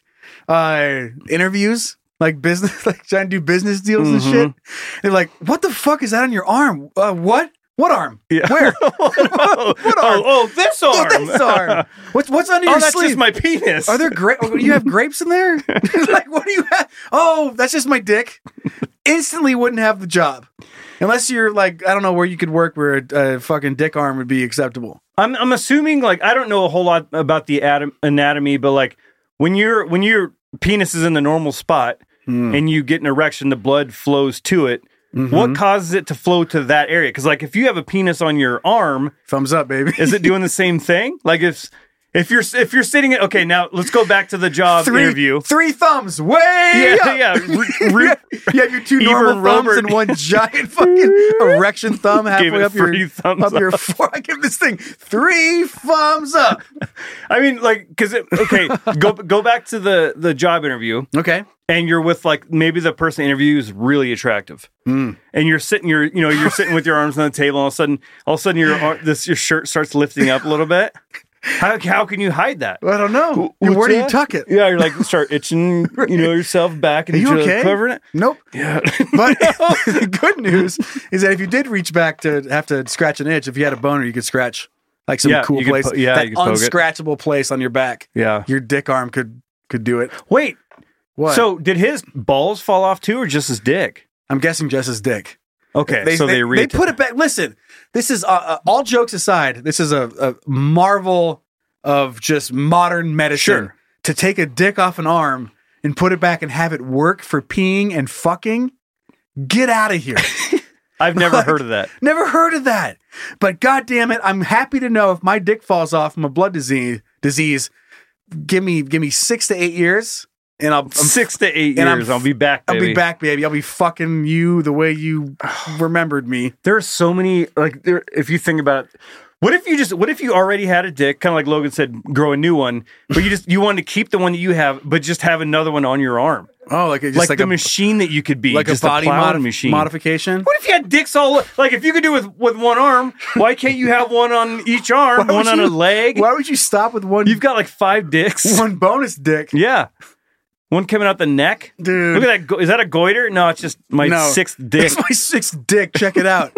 interviews, like business, like trying to do business deals and shit. And like, what the fuck is that on your arm? What? What arm? Yeah. Where? What arm? Oh, this arm. Oh, this arm. What's under your that's sleeve? just my penis. Are there you have grapes in there? Like, what do you have? Oh, that's just my dick. Instantly wouldn't have the job. Unless you're like, I don't know where you could work where a fucking dick arm would be acceptable. I'm assuming, like, I don't know a whole lot about the anatomy, but like when your penis is in the normal spot and you get an erection, the blood flows to it. What causes it to flow to that area? Because like if you have a penis on your arm, thumbs up, baby. Is it doing the same thing? Like if you're sitting at, okay, now let's go back to the job interview. 3 thumbs, way up. You have your 2 normal thumbs and 1 giant fucking erection thumb halfway up your forehead. I give this thing 3 thumbs up. I mean, like, because go back to the job interview. Okay. And you're with like maybe the person interview is really attractive, and you're sitting with your arms on the table. And all of a sudden your shirt starts lifting up a little bit. How can you hide that? I don't know. Where do you tuck it? Yeah, you're like start itching, yourself back, and you okay? Covering it. Nope. Yeah. But the good news is that if you did reach back to have to scratch an itch, if you had a boner, you could scratch like some cool place. That unscratchable place on your back. Yeah, your dick arm could do it. Wait. What? So did his balls fall off too, or just his dick? I'm guessing just his dick. Okay, they put it back. Listen, this is all jokes aside. This is a marvel of just modern medicine to take a dick off an arm and put it back and have it work for peeing and fucking. Get out of here. I've never heard of that. Never heard of that. But God damn it, I'm happy to know if my dick falls off from a blood disease. Give me 6 to 8 years. And I'm 6 to 8 years. I'll be back, baby. I'll be back, baby. I'll be fucking you the way you remembered me. There are so many, if you think about it, what if you already had a dick, kind of like Logan said, grow a new one, but you wanted to keep the one that you have, but just have another one on your arm. Oh, like a machine that you could be, like just a body machine modification. What if you had dicks all like if you could do it with one arm? Why can't you have one on each arm, one on a leg? Why would you stop with one? You've got like 5 dicks, one bonus dick. Yeah. One coming out the neck? Dude. Look at that. Is that a goiter? No, it's just my 6th dick. It's my 6th dick. Check it out.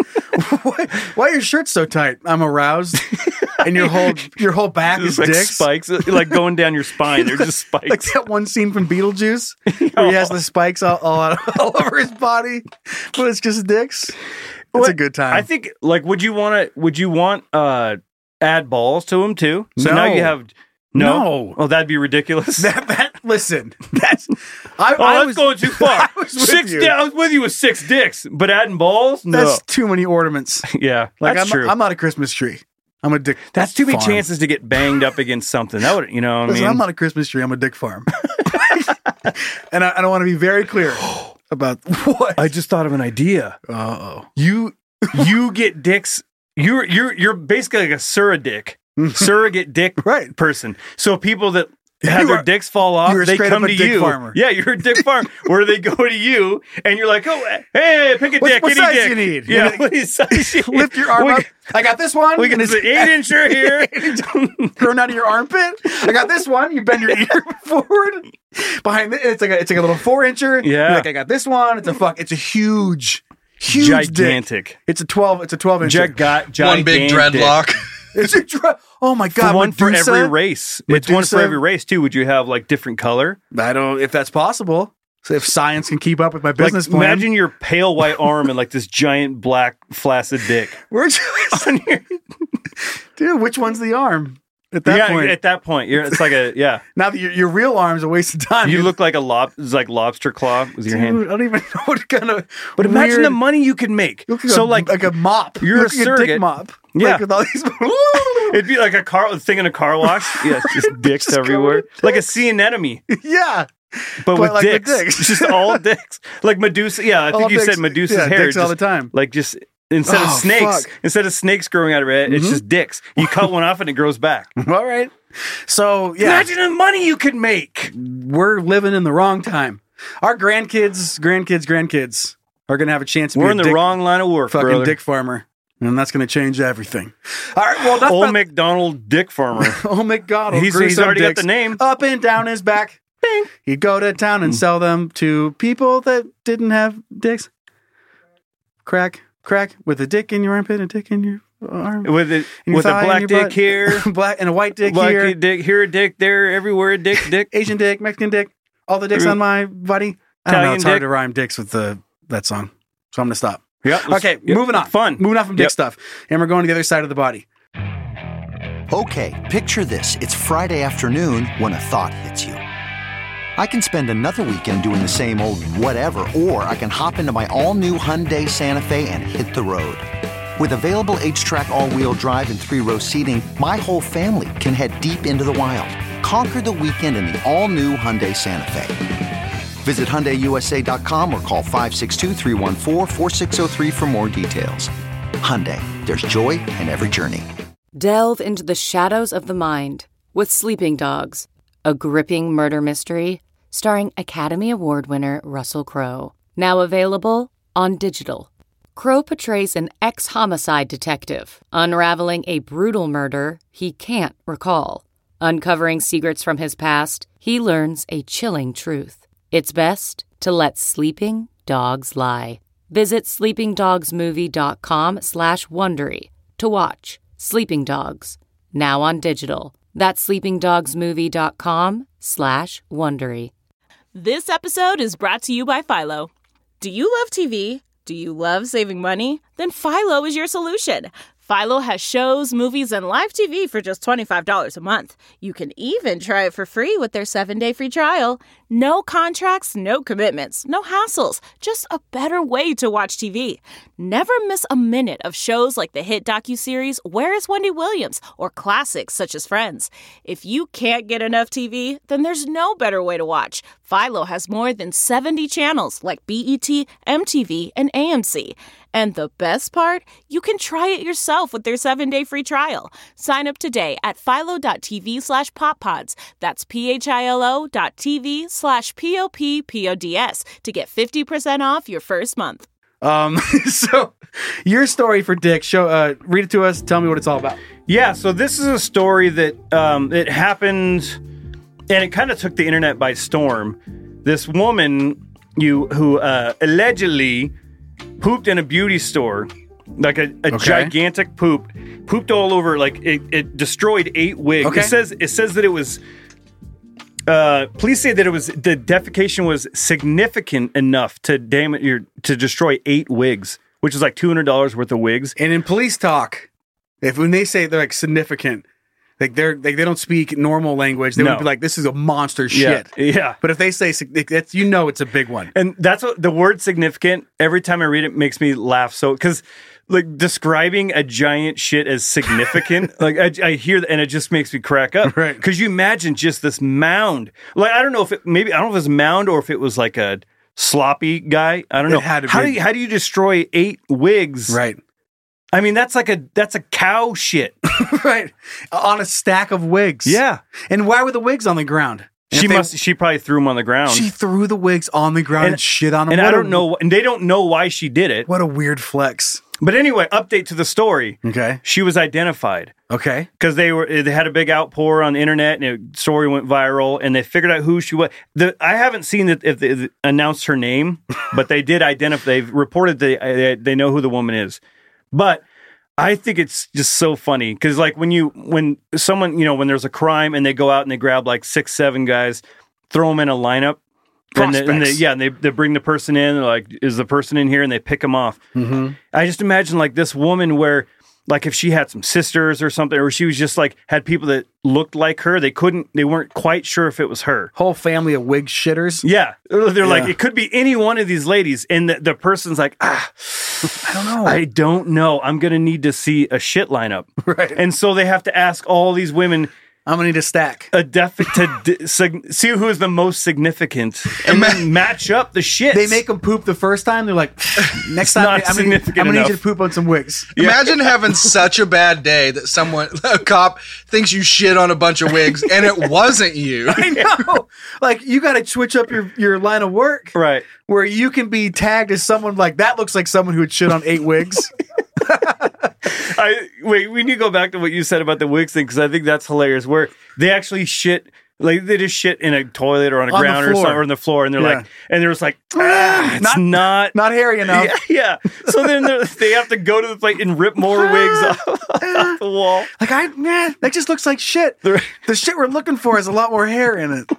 Why are your shirts so tight? I'm aroused. And your whole back is like dicks. Spikes, like going down your spine. They're just spikes. Like that one scene from Beetlejuice where he has the spikes all over his body, but it's just dicks. It's a good time. I think, like, would you want add balls to him too? So now you have... No. Oh, that'd be ridiculous. Listen, that's going too far. I was with you with 6 dicks, but adding balls? No. That's too many ornaments. Yeah, that's true. I'm not a Christmas tree. I'm a dick. That's too many chances to get banged up against something. That would, Listen, I'm not a Christmas tree. I'm a dick farm. And I don't want to be very clear about what. I just thought of an idea. Uh-oh. You get dicks. You're basically like a surrogate dick person. So people that have their dicks fall off, they come to you. Farmer. Yeah, you're a dick farmer. Where they go to you, and you're like, oh, hey, pick a dick. What size dick. you need? Yeah, what size you lift your arm up. I got this one. We got this 8-incher here, growing out of your armpit. I got this one. You bend your ear forward. Behind it, it's like a little 4-incher. Yeah, I got this one. It's a huge gigantic dick. It's a 12-incher. One big dreadlock. Oh my God! One for every race. It's one for every race too. Would you have like different color? I don't. If that's possible. So if science can keep up with my business plan. Imagine your pale white arm and like this giant black flaccid dick. Dude, which one's the arm? At that point, it's like a Now that your real arm's a waste of time. You look like like lobster claw with your hand. I don't even know what kind of. But imagine the money you could make. Like a mop. You're a surrogate. Dick mop. Yeah, like with all these. It'd be like a car wash. Yeah, it's just dicks just everywhere, like a sea anemone. Yeah. But with dicks. Just all dicks. Like Medusa. Yeah, I think you said Medusa's hair. Dicks all the time. Like just instead of Oh, snakes, fuck. instead of snakes growing out of it, it's just dicks. You cut one off and it grows back. All right. So, yeah. Imagine the money you could make. We're living in the wrong time. Our grandkids are going to have a chance to We're be in a the dick, wrong line of work, fucking brother. dick farmer. And that's going to change everything. All right. Well, that's Old McDonald Dick Farmer. Oh, McDonald. He's already got the name. Up and down his back. Bing. He'd go to town and sell them to people that didn't have dicks. Crack with a dick in your armpit, a dick in your arm. With a thigh, black in your dick butt. here. Black and a white dick Black here. dick here, a dick there, everywhere, a dick. Asian dick, Mexican dick, all the dicks on my body. I don't know. Italian It's hard dick. to rhyme dicks with that song. So I'm going to stop. Yeah. Okay, moving on. Fun. Moving on from dick Yep. stuff. And we're going to the other side of the body. Okay, picture this. It's Friday afternoon when a thought hits you. I can spend another weekend doing the same old whatever, or I can hop into my all-new Hyundai Santa Fe and hit the road. With available H-Track all-wheel drive and 3-row seating, my whole family can head deep into the wild. Conquer the weekend in the all-new Hyundai Santa Fe. Visit HyundaiUSA.com or call 562-314-4603 for more details. Hyundai, there's joy in every journey. Delve into the shadows of the mind with Sleeping Dogs, a gripping murder mystery starring Academy Award winner Russell Crowe. Now available on digital. Crowe portrays an ex-homicide detective unraveling a brutal murder he can't recall. Uncovering secrets from his past, he learns a chilling truth. It's best to let sleeping dogs lie. Visit sleepingdogsmovie.com/Wondery to watch Sleeping Dogs, now on digital. That's sleepingdogsmovie.com/Wondery. This episode is brought to you by Philo. Do you love TV? Do you love saving money? Then Philo is your solution. Philo has shows, movies, and live TV for just $25 a month. You can even try it for free with their 7-day free trial. No contracts, no commitments, no hassles. Just a better way to watch TV. Never miss a minute of shows like the hit docuseries Where is Wendy Williams? Or classics such as Friends. If you can't get enough TV, then there's no better way to watch. Philo has more than 70 channels like BET, MTV, and AMC. And the best part? You can try it yourself with their 7-day free trial. Sign up today at philo.tv/poppods. That's philo.tv/POPPODS to get 50% off your first month. So your story for Dick, read it to us. Tell me what it's all about. Yeah, so this is a story that it happened, and it kind of took the internet by storm. This woman who allegedly pooped in a beauty store, like a gigantic pooped all over, like it destroyed 8 wigs. Okay. It says that it was. Police say that the defecation was significant enough to destroy 8 wigs, which is like $200 worth of wigs. And in police talk, when they say they're like significant, like they don't speak normal language, they would be like, "This is a monster shit." Yeah. But if they say it's it's a big one. And that's what the word significant, every time I read it, makes me laugh. So, because like describing a giant shit as significant, like I hear that and it just makes me crack up. Right. Because you imagine just this mound. Like, I don't know if it was a mound or if it was like a sloppy guy. I don't know. Had to how be. do you destroy 8 wigs? Right. I mean, that's a cow shit. Right. On a stack of wigs. Yeah. And why were the wigs on the ground? And She probably threw them on the ground. She threw the wigs on the ground and shit on them. And I don't know, and they don't know why she did it. What a weird flex. But anyway, update to the story. Okay. She was identified. Okay. Because they had a big outpour on the internet, and the story went viral, and they figured out who she was. I haven't seen that if they announced her name, but they did identify. They've reported they know who the woman is. But I think it's just so funny because, like, when someone, when there's a crime and they go out and they grab like 6-7 guys, throw them in a lineup. And they bring the person in. They're like, is the person in here? And they pick them off. Mm-hmm. I just imagine like this woman where, like, if she had some sisters or something, or she was just like had people that looked like her, they weren't quite sure if it was her. Whole family of wig shitters. Yeah, they're like, it could be any one of these ladies, and the person's like, I don't know. I'm gonna need to see a shit lineup, right? And so they have to ask all these women. I'm gonna need a stack. See who is the most significant, and then match up the shit. They make them poop the first time. They're like, next time I'm gonna need you to poop on some wigs. Imagine having such a bad day that a cop thinks you shit on a bunch of wigs, and it wasn't you. I know. Like, you got to switch up your line of work, right? Where you can be tagged as someone like that looks like someone who would shit on 8 wigs. Wait, we need to go back to what you said about the wigs thing, because I think that's hilarious. Where they actually shit, like they just shit in a toilet or on the ground or something, or on the floor, and they're like, and they're just like, it's not hairy enough. Yeah. So then they have to go to the plate and rip more wigs off the wall. Like, that just looks like shit. The shit we're looking for has a lot more hair in it.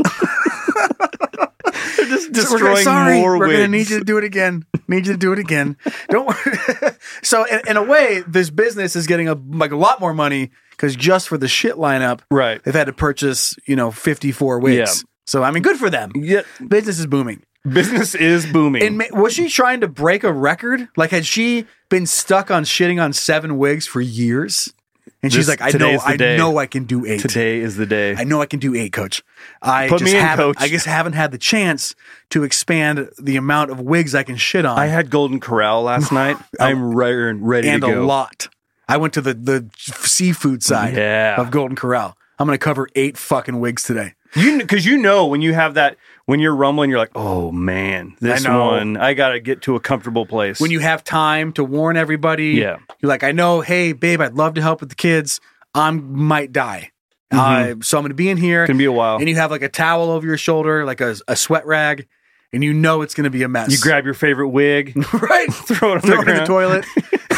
They're just destroying more wigs. We're gonna need you to do it again. Don't worry. So in a way, this business is getting a lot more money because just for the shit lineup, right? They've had to purchase 54 wigs. Yeah. So I mean, good for them. Yeah, business is booming. Business is booming. And was she trying to break a record? Like, had she been stuck on shitting on 7 wigs for years? And she's like, I know I can do 8. Today is the day. I know I can do 8, coach. I Put me in, coach. I just haven't had the chance to expand the amount of wigs I can shit on. I had Golden Corral last night. I'm ready to go. And a lot. I went to the seafood side of Golden Corral. I'm going to cover 8 fucking wigs today. Because when you have that, when you're rumbling, you're like, oh man, this one, I got to get to a comfortable place. When you have time to warn everybody, you're like, I know, hey, babe, I'd love to help with the kids. I might die. So I'm going to be in here. It's going to be a while. And you have like a towel over your shoulder, like a sweat rag, and you know it's going to be a mess. You grab your favorite wig. Right. Throw it in the toilet.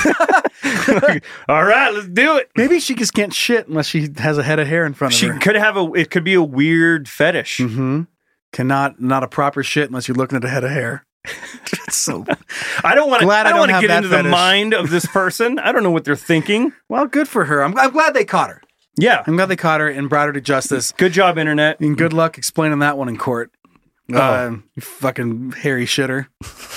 All right, let's do it. Maybe she just can't shit unless she has a head of hair in front of her. She could have it could be a weird fetish. Mm-hmm. Not a proper shit unless you're looking at a head of hair. So I don't want to get into fetish. the mind of this person. I don't know what they're thinking. Well, good for her. I'm glad they caught her. Yeah. I'm glad they caught her and brought her to justice. Good job, internet. And good luck explaining that one in court. You fucking hairy shitter.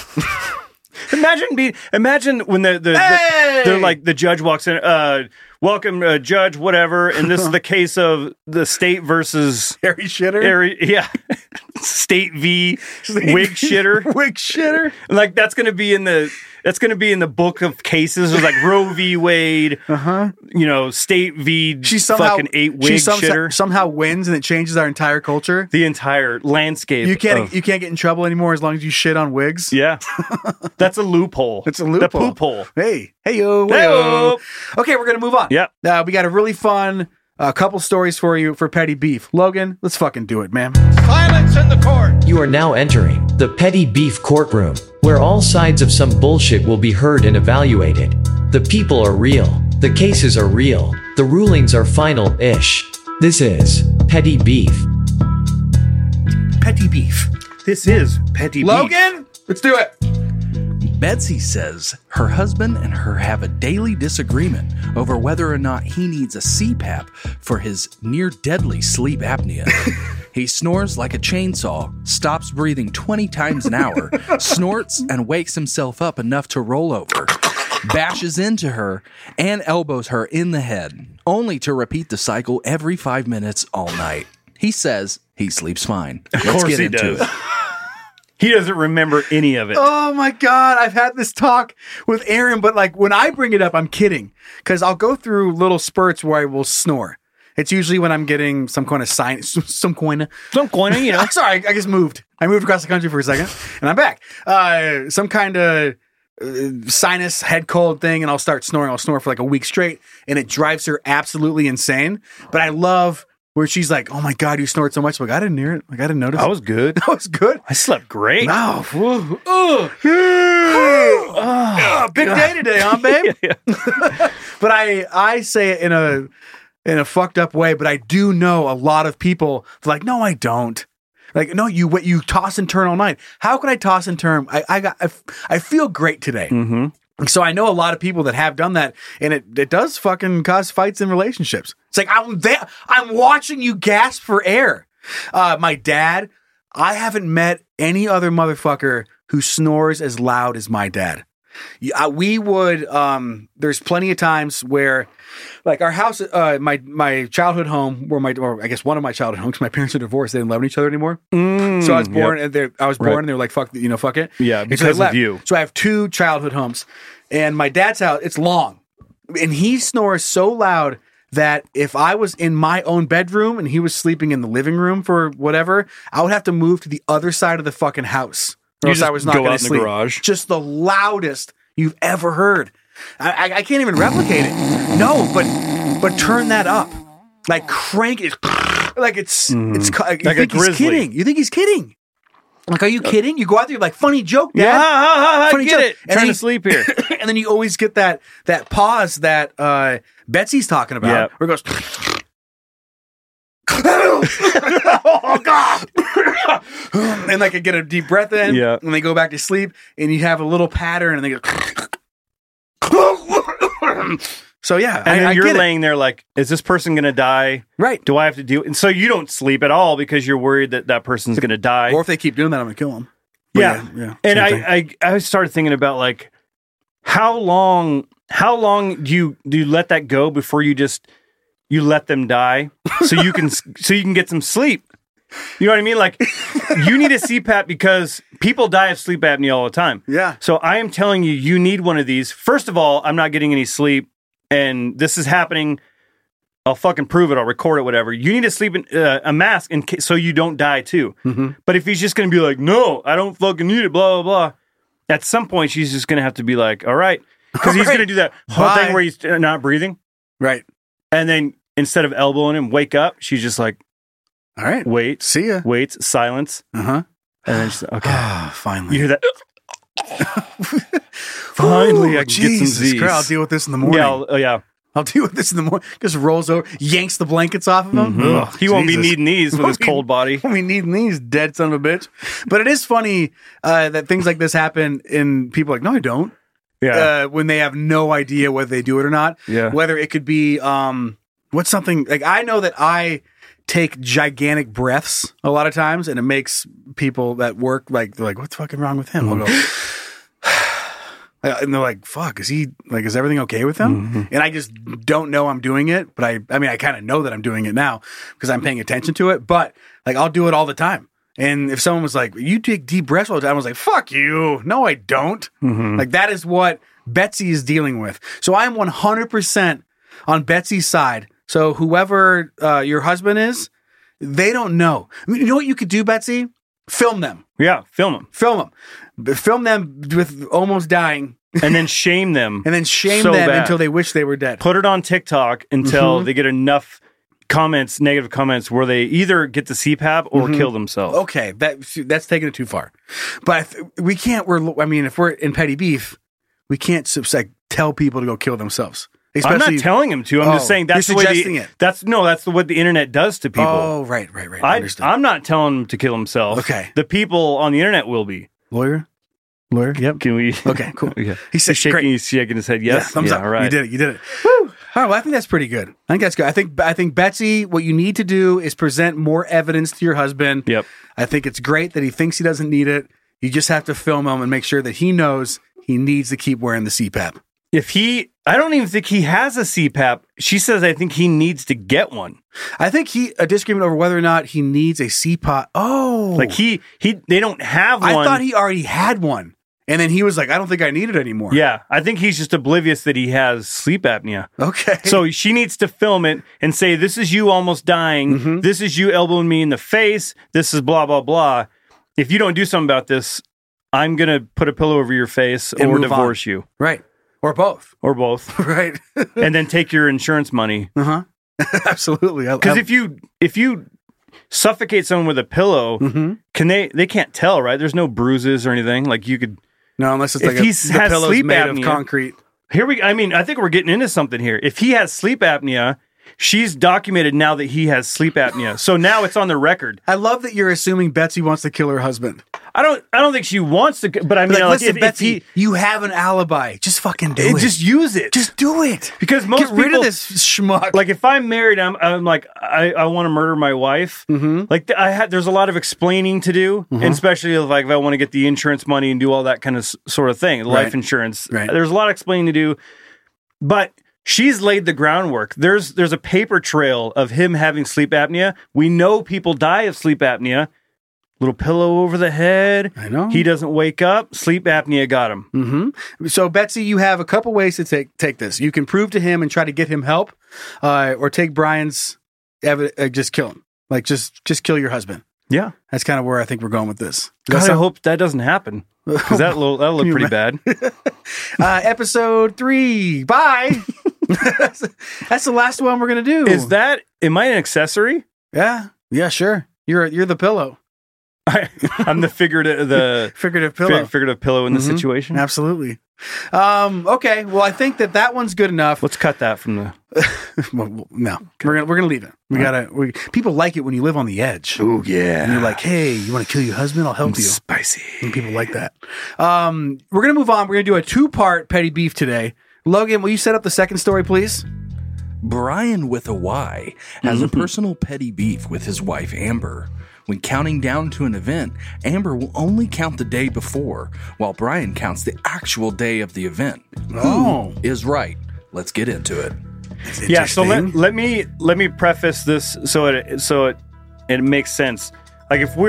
Imagine when they're like, the judge walks in, welcome, judge, whatever, and this is the case of the state versus hairy shitter. State v. wig shitter. Wig shitter. Like that's going to be in the book of cases. It's like Roe v. Wade. State v. fucking 8 wig shitter. Somehow wins, and it changes our entire culture. The entire landscape. You can't get in trouble anymore as long as you shit on wigs. Yeah, that's a loophole. It's a loophole. The poop hole. Hey yo. Okay, we're gonna move on. Yeah. We got a really fun couple stories for you for Petty Beef. Logan, let's fucking do it, man. Silence in the court. You are now entering the Petty Beef courtroom, where all sides of some bullshit will be heard and evaluated. The people are real. The cases are real. The rulings are final-ish. This is Petty Beef. Petty Beef. This is Petty Beef. Logan, let's do it. Betsy says her husband and her have a daily disagreement over whether or not he needs a CPAP for his near-deadly sleep apnea. He snores like a chainsaw, stops breathing 20 times an hour, snorts and wakes himself up enough to roll over, bashes into her, and elbows her in the head, only to repeat the cycle every 5 minutes all night. He says he sleeps fine. Let's get into it. He doesn't remember any of it. Oh my God. I've had this talk with Aaron, but like when I bring it up, I'm kidding. Because I'll go through little spurts where I will snore. It's usually when I'm getting some kind of some kind of, Sorry, I just moved. I moved across the country for a second and I'm back. Some kind of sinus head cold thing, and I'll start snoring. I'll snore for like a week straight, and it drives her absolutely insane. But I love where she's like, "Oh my God, you snored so much!" I'm like, I didn't hear it. Like, I didn't notice. I was good. I was good. I slept great. No, big day today, huh, babe? But I say it in a fucked up way. But I do know a lot of people like, no, I don't. Like, no, you toss and turn all night. How can I toss and turn? I feel great today. Mm-hmm. So I know a lot of people that have done that, and it does fucking cause fights in relationships. It's like, I'm watching you gasp for air. My dad, I haven't met any other motherfucker who snores as loud as my dad. We would. There's plenty of times where, like our house, my childhood home, or I guess one of my childhood homes. My parents are divorced; they didn't love each other anymore. So I was born, and they were like, "Fuck, fuck it." Yeah, and because so of you. So I have 2 childhood homes, and my dad's house. It's long, and he snores so loud that if I was in my own bedroom and he was sleeping in the living room for whatever, I would have to move to the other side of the fucking house. Or You else just I was not go going out to in the sleep. garage. Just the loudest you've ever heard. I can't even replicate it. No, but turn that up. Like crank it. Like it's you Like a think he's grizzly. kidding. You think he's kidding. Like, are you kidding? You go out there, you're like, funny joke, Dad. Yeah, funny I get it. And Trying then to sleep here. and then you always get that pause that Betsy's talking about. Yeah. Where it goes, oh God. And like I get a deep breath in, Yeah. and they go back to sleep, and you have a little pattern, and they go. So yeah, And then I you're get it. laying there like, is this person going to die? Right. Do I have to do it? And so you don't sleep at all because you're worried that that person's going to die. Or if they keep doing that, I'm gonna kill them. Yeah. yeah. And same thing. I started thinking about like, how long do you let that go before you let them die so you can get some sleep? You know what I mean? Like, you need a CPAP because people die of sleep apnea all the time. Yeah. So I am telling you, you need one of these. First of all, I'm not getting any sleep, and this is happening. I'll fucking prove it. I'll record it, whatever. You need to sleep in a mask so you don't die too. Mm-hmm. But if he's just going to be like, no, I don't fucking need it, blah, blah, blah. At some point, she's just going to have to be like, all right. Because he's All right. going to do that whole Bye. thing where he's not breathing. Right. And then instead of elbowing him, wake up, she's just like, all right, wait. See ya. Wait, silence. Uh-huh. And then she's like, okay. Finally. You hear that? Finally, I can get some Jesus Z's. Christ, I'll deal with this in the morning. Yeah, I'll deal with this in the morning. Just rolls over, yanks the blankets off of him. Mhm. Ugh, He won't be Jesus. needing these with his cold body. Won't be needing these, dead son of a bitch. But it is funny that things like this happen and people are like, no, I don't. Yeah. When they have no idea whether they do it or not. Yeah. Whether it could be, what's something, like I know that I take gigantic breaths a lot of times and it makes people that work like, they're like, what's fucking wrong with him? I'll go, and they're like, fuck, is everything okay with him? Mm-hmm. And I just don't know I'm doing it, but I mean, I kind of know that I'm doing it now because I'm paying attention to it, but like, I'll do it all the time. And if someone was like, you take deep breaths all the time, I was like, fuck you. No, I don't. Mm-hmm. Like, that is what Betsy is dealing with. So I'm 100% on Betsy's side. So whoever your husband is, they don't know. I mean, you know what you could do, Betsy? Film them. Yeah, film them. Film them with almost dying. And then shame them. And then shame so them bad. until they wish they were dead. Put it on TikTok until Mhm. they get enough negative comments, where they either get the CPAP or kill themselves. Okay, that's taking it too far. But we can't. If we're in petty beef, we can't like tell people to go kill themselves. I'm not telling him to. I'm just saying that's the way suggesting it. that's what the internet does to people. Oh, right. I understand. I'm not telling him to kill himself. Okay. The people on the internet will be. Lawyer? Yep. Can we? Okay, cool. Yeah. He's shaking his head. Yes. Yeah, thumbs up. All right. You did it. Woo! All right, well, I think that's pretty good. I think that's good. I think Betsy, what you need to do is present more evidence to your husband. Yep. I think it's great that he thinks he doesn't need it. You just have to film him and make sure that he knows he needs to keep wearing the CPAP. I don't even think he has a CPAP. She says, I think he needs to get one. I think a disagreement over whether or not he needs a CPAP. Oh, like they don't have one. I thought he already had one. And then he was like, I don't think I need it anymore. Yeah, I think he's just oblivious that he has sleep apnea. Okay. So she needs to film it and say, this is you almost dying. Mm-hmm. This is you elbowing me in the face. This is blah, blah, blah. If you don't do something about this, I'm going to put a pillow over your face And or move divorce on. you. Right. Or both. Right. And then take your insurance money. Uh-huh. Absolutely. Because if you suffocate someone with a pillow, Mm-hmm. they can't tell, right? There's no bruises or anything. Like you could. No, unless it's if like he the has pillow's sleep made apnea, of concrete. I think we're getting into something here. If he has sleep apnea, she's documented now that he has sleep apnea. So now it's on the record. I love that you're assuming Betsy wants to kill her husband. I don't think she wants to, but I mean, like, listen, if Betsy, you have an alibi. Just fucking do it. Just use it. Just do it. Because most Get rid people, of this schmuck. Like, if I'm married, I'm like, I want to murder my wife. Mm-hmm. Like, there's a lot of explaining to do, and especially like if I want to get the insurance money and do all that kind of sort of thing, life insurance. Right. There's a lot of explaining to do, but she's laid the groundwork. There's a paper trail of him having sleep apnea. We know people die of sleep apnea. Little pillow over the head. I know. He doesn't wake up. Sleep apnea got him. Mm-hmm. So, Betsy, you have a couple ways to take this. You can prove to him and try to get him help, or take Brian's evidence, just kill him. Like, just kill your husband. Yeah. That's kind of where I think we're going with this. God, I hope that doesn't happen. Because that'll look pretty bad. Episode 3. Bye. That's the last one we're going to do. Am I an accessory? Yeah. Yeah, sure. You're the pillow. I'm the figurative pillow. Figurative pillow in the situation. Absolutely. Okay. Well, I think that one's good enough. Let's cut that from the. No, we're gonna leave it. People like it when you live on the edge. Oh yeah. And you're like, hey, you want to kill your husband? I'll help you. Spicy. And people like that. We're gonna move on. We're gonna do a 2-part petty beef today. Logan, will you set up the second story, please? Brian with a Y has a personal petty beef with his wife Amber. When counting down to an event, Amber will only count the day before, while Brian counts the actual day of the event. Oh. Who is right? Let's get into it. Yeah, so let me preface this so it makes sense. Like if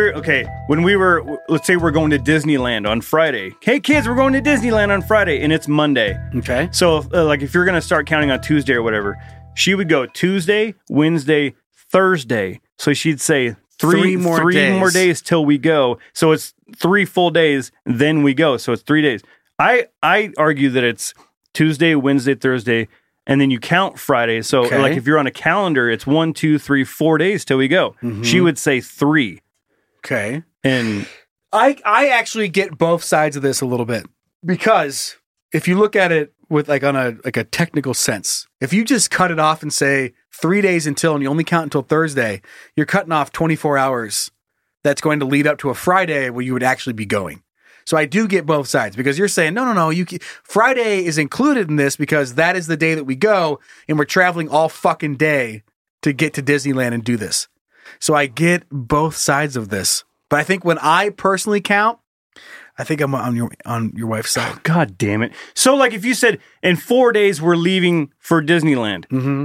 let's say we're going to Disneyland on Friday. Hey kids, we're going to Disneyland on Friday, and it's Monday. Okay. So if you're gonna start counting on Tuesday or whatever, she would go Tuesday, Wednesday, Thursday. So she'd say three more days till we go. So it's 3 full days, then we go. So it's 3 days. I argue that it's Tuesday, Wednesday, Thursday, and then you count Friday. So like if you're on a calendar, it's 1, 2, 3, 4 days till we go. Mm-hmm. She would say 3. Okay. And I actually get both sides of this a little bit, because if you look at it with on a technical sense, if you just cut it off and say 3 days until, and you only count until Thursday, you're cutting off 24 hours. That's going to lead up to a Friday where you would actually be going. So I do get both sides, because you're saying, no, Friday is included in this because that is the day that we go, and we're traveling all fucking day to get to Disneyland and do this. So I get both sides of this. But I think when I personally count, I think I'm on your wife's side. Oh, God damn it. So like if you said in 4 days we're leaving for Disneyland. Mm-hmm.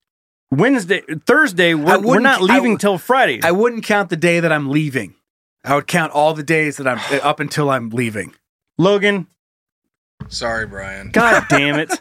Thursday, we're not leaving till Friday. I wouldn't count the day that I'm leaving. I would count all the days that I'm up until I'm leaving. Logan. Sorry, Brian. God damn it.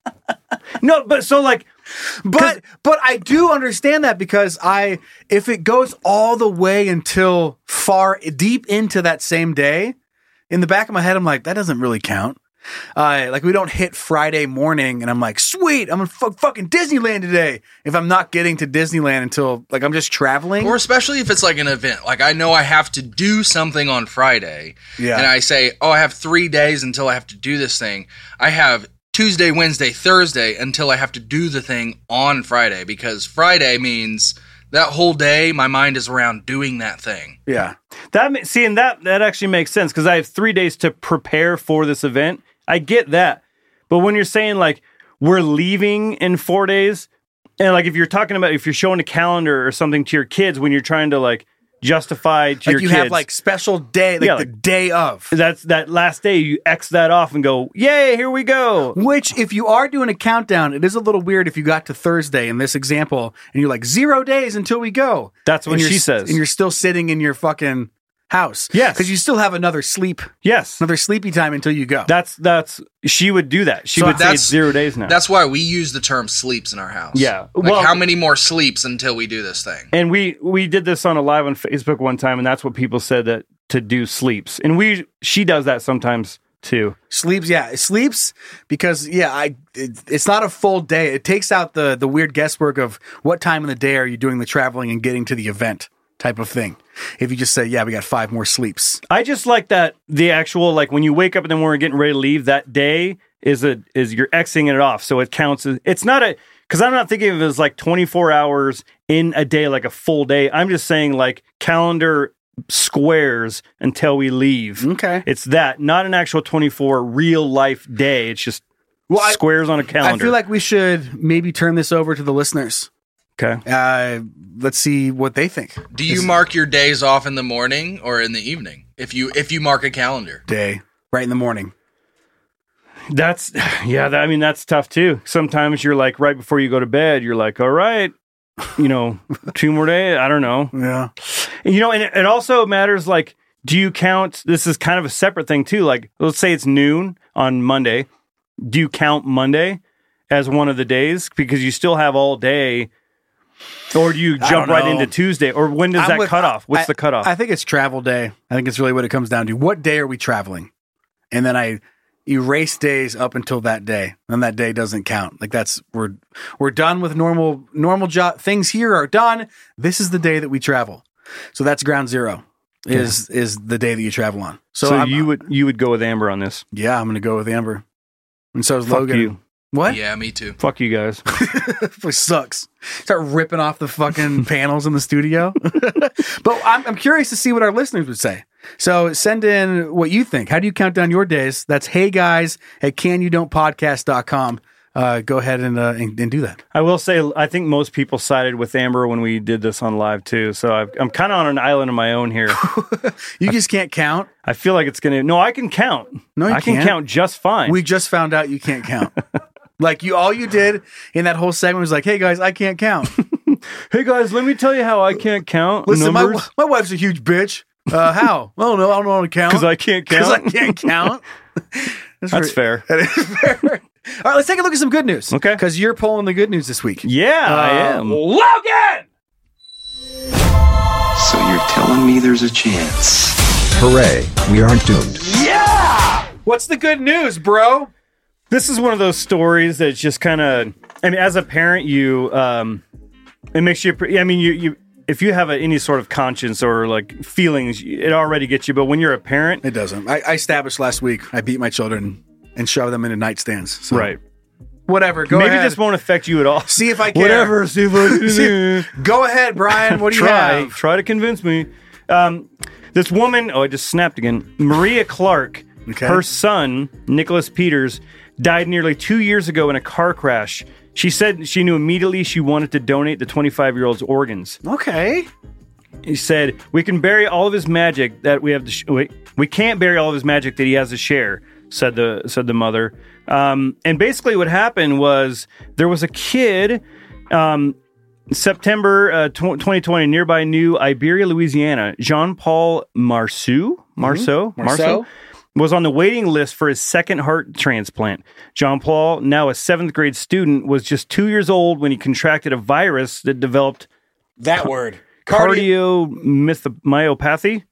No, but so like, but I do understand that, because if it goes all the way until far deep into that same day, in the back of my head, I'm like, that doesn't really count. Like we don't hit Friday morning and I'm like, sweet, I'm in fucking Disneyland today. If I'm not getting to Disneyland until like I'm just traveling. Or especially if it's like an event. Like I know I have to do something on Friday. Yeah. And I say, I have 3 days until I have to do this thing. I have Tuesday, Wednesday, Thursday until I have to do the thing on Friday, because Friday means that whole day my mind is around doing that thing. Yeah. That actually makes sense, because I have 3 days to prepare for this event. I get that. But when you're saying like we're leaving in 4 days, and like if you're showing a calendar or something to your kids when you're trying to like justify to your kids. Like you have like special day, the day of. That's that last day, you X that off and go, yay, here we go. Which if you are doing a countdown, it is a little weird if you got to Thursday in this example and you're like 0 days until we go. That's what she says. And you're still sitting in your fucking house. Yes. Because you still have another sleep. Yes. Another sleepy time until you go. That's she would do that. She would say it's 0 days now. That's why we use the term sleeps in our house. Yeah. Like how many more sleeps until we do this thing? And we did this on a live on Facebook one time, and that's what people said that to do sleeps. And she does that sometimes too. Sleeps, yeah. Sleeps because it's not a full day. It takes out the weird guesswork of what time in the day are you doing the traveling and getting to the event type of thing. If you just say, we got 5 more sleeps. I just like that the actual, like when you wake up and then we're getting ready to leave, that day is you're Xing it off. So it counts as, it's not because I'm not thinking of it as like 24 hours in a day, like a full day. I'm just saying like calendar squares until we leave. Okay. It's that, not an actual 24 real life day. It's just squares on a calendar. I feel like we should maybe turn this over to the listeners. Okay. Let's see what they think. Do you mark your days off in the morning or in the evening? If you mark a calendar. Day. Right in the morning. That's tough too. Sometimes you're like, right before you go to bed, you're like, all right, 2 more days. I don't know. Yeah. And it also matters, like, do you count, this is kind of a separate thing too. Like, let's say it's noon on Monday. Do you count Monday as one of the days? Because you still have all day. Or do you jump right into Tuesday? Or when does that cut off? What's the cutoff? I think it's travel day. I think it's really what it comes down to. What day are we traveling? And then I erase days up until that day. And that day doesn't count. Like we're done with normal job. Things here are done. This is the day that we travel. So that's ground zero is the day that you travel on. So you would go with Amber on this? Yeah, I'm going to go with Amber. And so is Fuck Logan. you. What? Yeah, me too. Fuck you guys. It sucks. Start ripping off the fucking panels in the studio. But I'm curious to see what our listeners would say. So send in what you think. How do you count down your days? That's heyguys@canyoudon'tpodcast.com. Go ahead and do that. I will say, I think most people sided with Amber when we did this on live too. So I'm kind of on an island of my own here. You just can't count? I feel like it's going to... No, I can count. No, you I can can't. count just fine. We just found out you can't count. Like all you did in that whole segment was like, hey guys, I can't count. Hey guys, let me tell you how I can't count. Listen, my wife's a huge bitch. How? I don't know how to count. Because I can't count. Because I can't count. That's fair. That is fair. All right, let's take a look at some good news. Okay. Because you're pulling the good news this week. Yeah, I am. Logan! So you're telling me there's a chance? Hooray, we aren't doomed. Yeah! What's the good news, bro? This is one of those stories that's just kind of... I mean, as a parent, it makes you... I mean, you if you have any sort of conscience or like feelings, it already gets you. But when you're a parent... It doesn't. I established last week, I beat my children and shove them into nightstands. So. Right. Whatever. Go Maybe ahead. this won't affect you at all. See if I can. Whatever. See if I can. Go ahead, Brian. What do you have? Try to convince me. This woman... Oh, I just snapped again. Maria Clark. Okay. Her son, Nicholas Peters, died nearly 2 years ago in a car crash. She said she knew immediately she wanted to donate the 25-year-old's organs. Okay. He said, "We can bury all of his magic that we have to. We can't bury all of his magic that he has to share," said the mother. And basically, what happened was there was a kid, September 2020, nearby New Iberia, Louisiana. Jean-Paul Marceau was on the waiting list for his second heart transplant. Jean-Paul, now a 7th grade student, was just 2 years old when he contracted a virus that developed cardiomyopathy.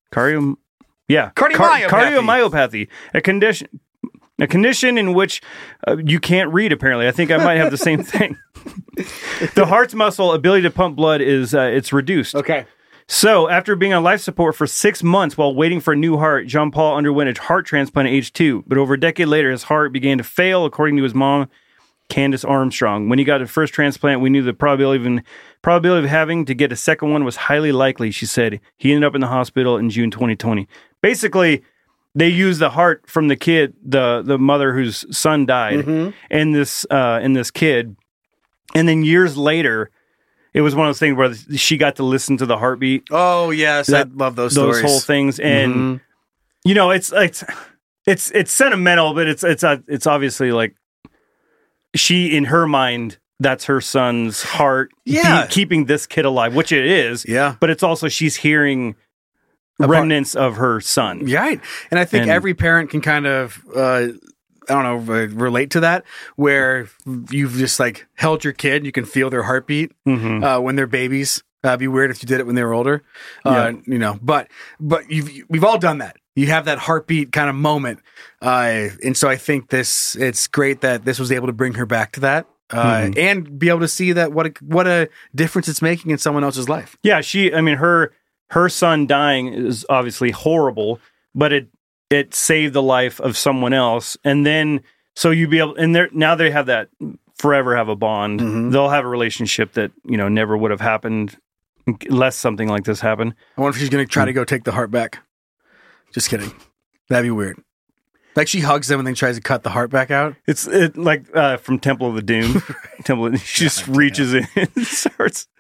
Cardiomyopathy, a condition in which you can't read. Apparently, I think I might have the same thing. The heart's muscle ability to pump blood is it's reduced. Okay. So, after being on life support for 6 months while waiting for a new heart, Jean-Paul underwent a heart transplant at age 2. But over a decade later, his heart began to fail, according to his mom, Candace Armstrong. When he got his first transplant, we knew the probability of having to get a second one was highly likely, she said. He ended up in the hospital in June 2020. Basically, they used the heart from the kid, the mother whose son died, in this kid. And then years later... It was one of those things where she got to listen to the heartbeat. Oh yes, I love those stories. Those whole things, and you know, it's sentimental, but it's obviously like she, in her mind, that's her son's heart, keeping this kid alive, which it is. Yeah, but it's also she's hearing remnants of her son. Right, and I think every parent can kind of. I don't know, relate to that, where you've just like held your kid, you can feel their heartbeat when they're babies. It'd be weird if you did it when they were older, you know. But we've all done that. You have that heartbeat kind of moment, and so I think it's great that this was able to bring her back to that, and be able to see that what a difference it's making in someone else's life. Yeah, her son dying is obviously horrible, but it saved the life of someone else. And then, so you be able, and now they have that forever have a bond. They'll have a relationship that, you know, never would have happened, Unless something like this happened. I wonder if she's going to try to go take the heart back. Just kidding. That'd be weird. Like she hugs them and then tries to cut the heart back out. It's like from Temple of the Doom. She just reaches in and starts.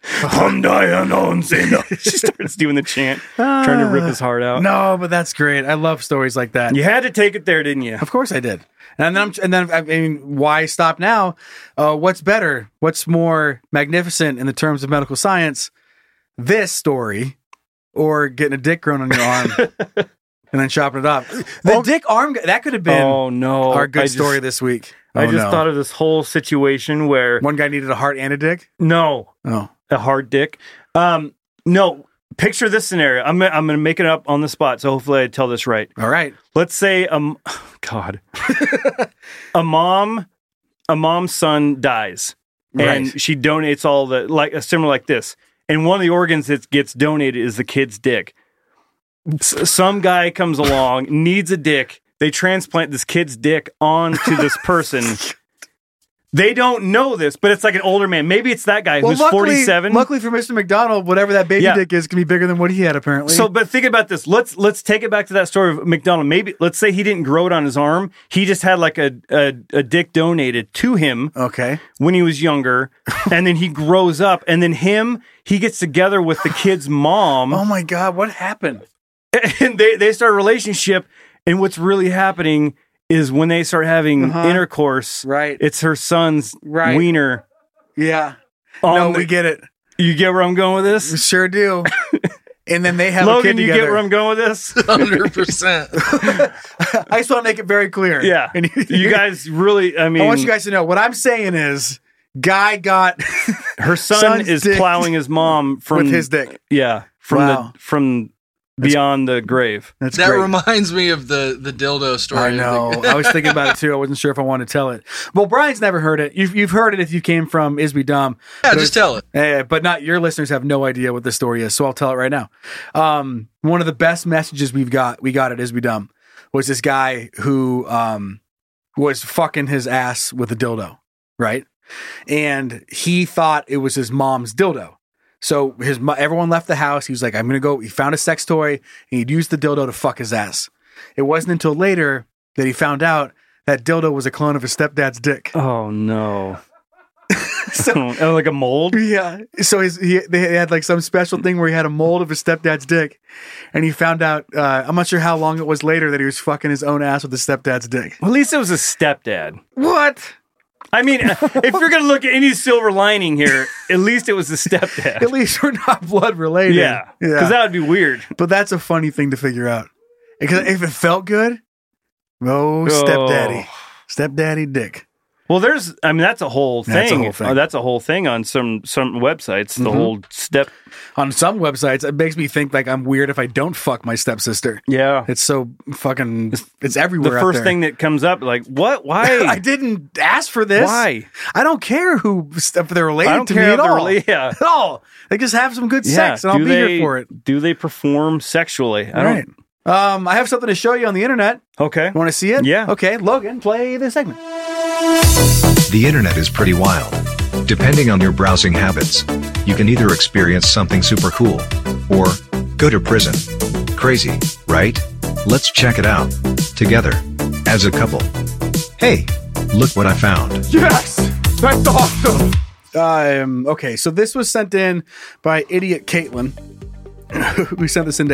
She starts doing the chant, trying to rip his heart out. No, but that's great. I love stories like that. You had to take it there, didn't you? Of course I did. And then I mean, why stop now? What's better? What's more magnificent in the terms of medical science? This story, or getting a dick grown on your arm? And then chopping it up. The dick arm, that could have been our good story this week. I just thought of this whole situation where... One guy needed a heart and a dick? No. Oh. A hard dick. No, picture this scenario. I'm going to make it up on the spot, so hopefully I tell this right. All right. Let's say, God. a mom's son dies. And she donates all the... similar like this. And one of the organs that gets donated is the kid's dick. Some guy comes along, needs a dick. They transplant this kid's dick onto this person. They don't know this, but it's like an older man. Maybe it's that guy who's 47. Luckily for Mr. McDonald, whatever that baby dick is can be bigger than what he had apparently. So, but think about this. Let's take it back to that story of McDonald. Maybe let's say he didn't grow it on his arm. He just had like a dick donated to him. Okay. When he was younger, and then he grows up, and then he gets together with the kid's mom. Oh my God, what happened? And they start a relationship, and what's really happening is when they start having intercourse, it's her son's wiener. Yeah. We get it. You get where I'm going with this? We sure do. And then they have Logan, a kid together. you get where I'm going with this? 100%. I just want to make it very clear. Yeah. And you guys really, I want you guys to know, what I'm saying is, guy got... her son is plowing his mom from... with his dick. Yeah. From beyond the grave. That reminds me of the dildo story. I know. I was thinking about it too. I wasn't sure if I wanted to tell it. Well, Brian's never heard it. You've heard it if you came from Is We Dumb. Yeah, just tell it. But not your listeners have no idea what this story is, so I'll tell it right now. One of the best messages we got at Is We Dumb was this guy who was fucking his ass with a dildo, right? And he thought it was his mom's dildo. So everyone left the house. He was like, I'm going to go. He found a sex toy and he'd used the dildo to fuck his ass. It wasn't until later that he found out that dildo was a clone of his stepdad's dick. Oh, no. Like a mold? Yeah. So they had like some special thing where he had a mold of his stepdad's dick. And he found out, I'm not sure how long it was later that he was fucking his own ass with his stepdad's dick. Well, at least it was a stepdad. What? I mean, if you're going to look at any silver lining here, at least it was the stepdad. At least we're not blood related. Yeah. Because that would be weird. But that's a funny thing to figure out. Because if it felt good, stepdaddy. Stepdaddy dick. Well, that's a whole thing. That's a whole thing. That's a whole thing on some websites. The whole step. On some websites, it makes me think like I'm weird if I don't fuck my stepsister. Yeah. It's so fucking, it's everywhere. The first thing that comes up, like, what? Why? I didn't ask for this. Why? I don't care if they're related to me at all. At all. They just have some good sex and I'll be here for it. Do they perform sexually? I have something to show you on the internet. Okay. Want to see it? Yeah. Okay, Logan, play this segment. The internet is pretty wild. Depending on your browsing habits, you can either experience something super cool or go to prison. Crazy, right? Let's check it out together as a couple. Hey, look what I found. Yes! That's awesome! Okay, so this was sent in by Idiot Caitlin. We sent this into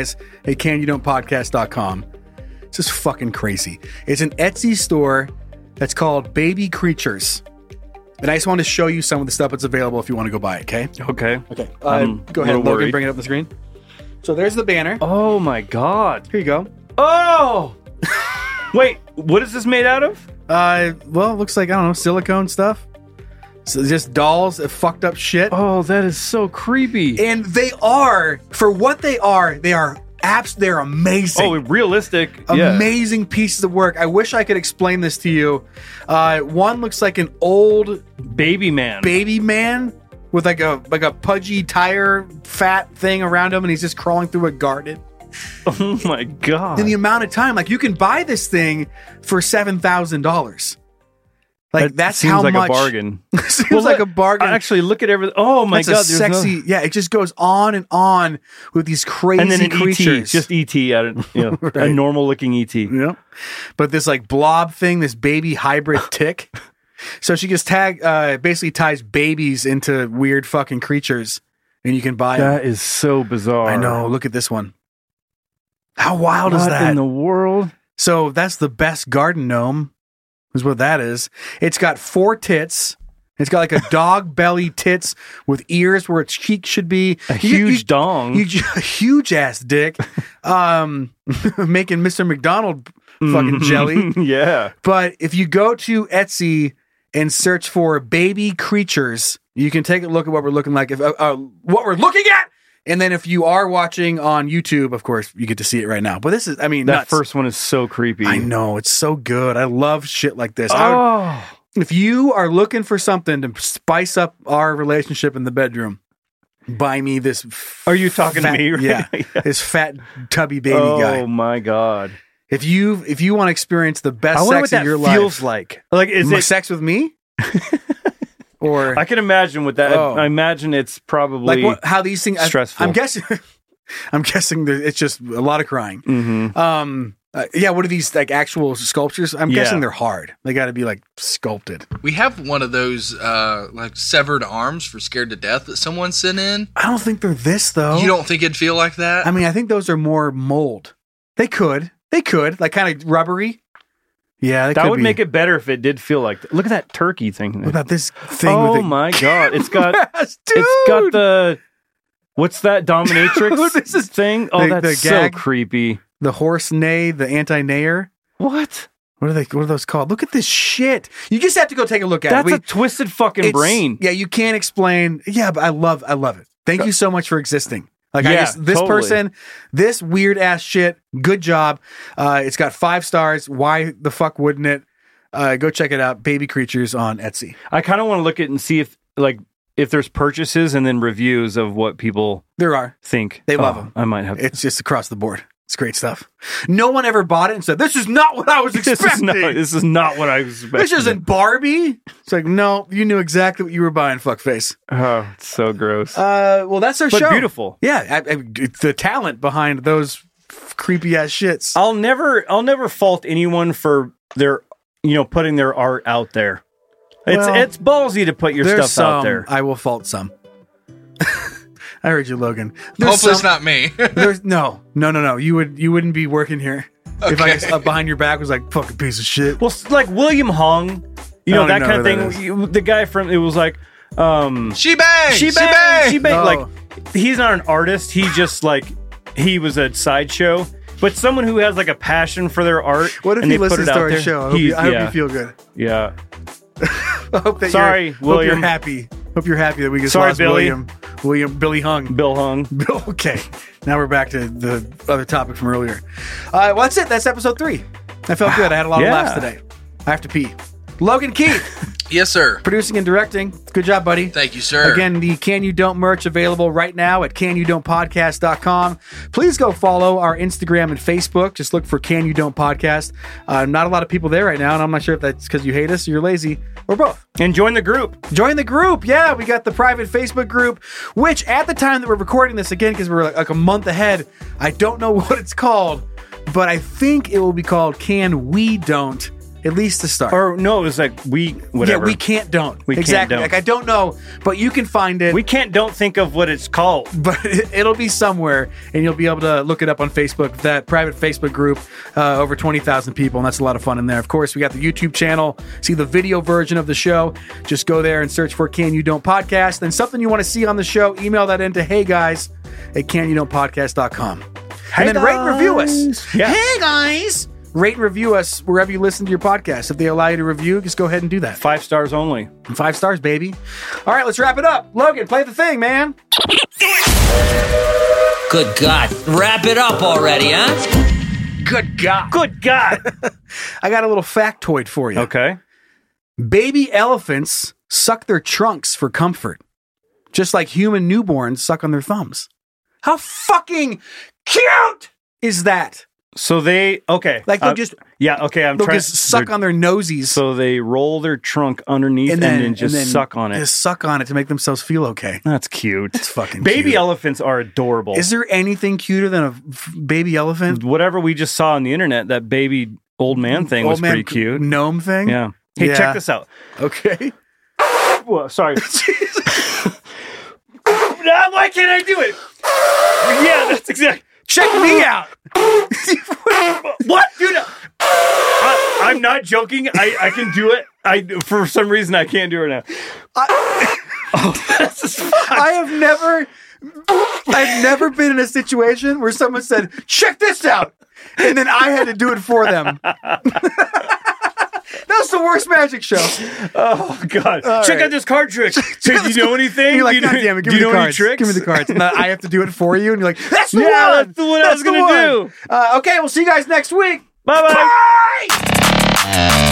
heyguys@canyoudon'tpodcast.com. It's just fucking crazy. It's an Etsy store that's called Baby Creatures. And I just want to show you some of the stuff that's available if you want to go buy it, okay? Okay. Go ahead, Logan, bring it up on the screen. So there's the banner. Oh my God. Here you go. Oh! Wait, what is this made out of? Well, it looks like, I don't know, silicone stuff. So just dolls of fucked up shit. Oh, that is so creepy. And they are, for what they are apps, they're amazing. Oh, realistic. Amazing pieces of work. I wish I could explain this to you. One looks like an old baby man with like a pudgy tire fat thing around him, and he's just crawling through a garden. Oh my God. In the amount of time, like you can buy this thing for $7,000. Like that's seems how like much a bargain. seems like a bargain. Actually, look at everything. Oh my That's god, a sexy. Yeah, it just goes on and on with these crazy and then an creatures. ET, just ET, Right. a normal looking ET. Yep. But this like blob thing, this baby hybrid tick. So she just basically ties babies into weird fucking creatures, and you can buy them. That is so bizarre. I know. Look at this one. How wild is What that? in the world? So that's the best garden gnome, is what that is. It's got 4 tits. It's got like a dog belly tits with ears where its cheek should be. A huge dong. A huge ass dick. Making Mr. McDonald fucking jelly. Yeah. But if you go to Etsy and search for baby creatures, you can take a look at what we're looking like. What we're looking at. And then if you are watching on YouTube, of course, you get to see it right now. But this is, I mean, that nuts. first one is so creepy. I know. It's so good. I love shit like this. Oh. If you are looking for something to spice up our relationship in the bedroom, buy me this. Are you talking fat, to me? Right? Yeah, this fat tubby baby guy. Oh my god! If you want to experience the best I wonder sex what of your that feels life, like is it sex with me? Or I can imagine what that. I imagine it's probably like how these things. Stressful. I'm guessing. I'm guessing that it's just a lot of crying. Mm-hmm. Yeah, what are these like actual sculptures? I'm guessing they're hard. They got to be like sculpted. We have one of those like severed arms for Scared to Death that someone sent in. I don't think they're this though. You don't think it'd feel like that? I mean, I think those are more mold. They could like kind of rubbery. Yeah, that would make it better if it did feel like. Look at that turkey thing. What about this thing? Oh with my god! It's got It's got the what's that dominatrix This is thing? Oh, the that's so gag. creepy. The horse neigh, the anti-nayer. What? What are those called? Look at this shit. You just have to go take a look at That's it. a twisted fucking brain. Yeah, you can't explain. Yeah, but I love it. Thank you so much for existing. Like Yeah, this totally. person, this weird ass shit. Good job. It's got 5 stars. Why the fuck wouldn't it? Go check it out. Baby Creatures on Etsy. I kind of want to look at it and see if there's purchases and then reviews of what people There are. think. They love them. I might have. It's just across the board. It's great stuff. No one ever bought it and said, "This is not what I was expecting. This is not what I was expecting. This isn't Barbie." It's like, no, you knew exactly what you were buying, fuckface. Oh, it's so gross. Well, that's our But show. beautiful. Yeah, the talent behind those creepy ass shits. I'll never fault anyone for their putting their art out there. It's ballsy to put your There's stuff out some there. I will fault some. I heard you, Logan. Hopefully it's not me. There's no. You wouldn't be working here if I behind your back was like fucking piece of shit. Well, like William Hung, I don't that even kind of know thing. who that The guy from it was like, She bang. Oh. Like he's not an artist. He just he was a sideshow. But someone who has like a passion for their art. What if and he they put listens it to out our there, show? I hope you feel good. Yeah. I hope that Sorry, hope William. you're happy. Hope you're happy that we just Sorry, lost Billy. Billy Hung. Bill Hung. Bill. Okay. Now we're back to the other topic from earlier. Well, that's it. That's episode 3. I felt good. I had a lot of laughs today. I have to pee. Logan Keith. Yes, sir. Producing and directing. Good job, buddy. Thank you, sir. Again, the Can You Don't merch available right now at canyoudon'tpodcast.com. Please go follow our Instagram and Facebook. Just look for Can You Don't Podcast. Not a lot of people there right now, and I'm not sure if that's because you hate us or you're lazy or both. And join the group. Join the group. Yeah, we got the private Facebook group, which at the time that we're recording this, again, because we're like a month ahead, I don't know what it's called, but I think it will be called Can We Don't. At least to start. Or no, it was like whatever. Yeah, we can't don't. We exactly. can't don't. Like I don't know, but you can find it. We can't don't think of what it's called. But it'll be somewhere, and you'll be able to look it up on Facebook. That private Facebook group, over 20,000 people, and that's a lot of fun in there. Of course, we got the YouTube channel. See the video version of the show. Just go there and search for Can You Don't Podcast. Then something you want to see on the show, email that into heyguys@canyouDon'tpodcast.com. And then rate and review us. Yeah. Hey guys! Rate and review us wherever you listen to your podcast. If they allow you to review, just go ahead and do that. 5 stars only. 5 stars, baby. All right, let's wrap it up. Logan, play the thing, man. Good God. Wrap it up already, huh? Good God. Good God. I got a little factoid for you. Okay. Baby elephants suck their trunks for comfort, just like human newborns suck on their thumbs. How fucking cute is that? So they like they'll just I'm they'll trying just suck on their nosies. So they roll their trunk underneath and then just suck on it. Just suck on it to make themselves feel okay. That's cute. It's fucking baby cute. elephants are adorable. Is there anything cuter than a baby elephant? Whatever we just saw on the internet, that baby old man thing was pretty cute. Gnome thing. Yeah. Hey, check this out. Okay. Whoa, sorry. Why can't I do it? Yeah, that's exactly. Check me out. What, dude? I'm not joking. I can do it. For some reason I can't do it now. I've never been in a situation where someone said, "Check this out," and then I had to do it for them. That's the worst magic show. Oh God! All Check right. out this card trick. Do you know anything? You're like, do you God know, damn it, give do me you the know any cards. tricks? Give me the cards. And I have to do it for you, and you're like, "That's the one. That's the one I was the gonna one." do. Okay, we'll see you guys next week. Bye.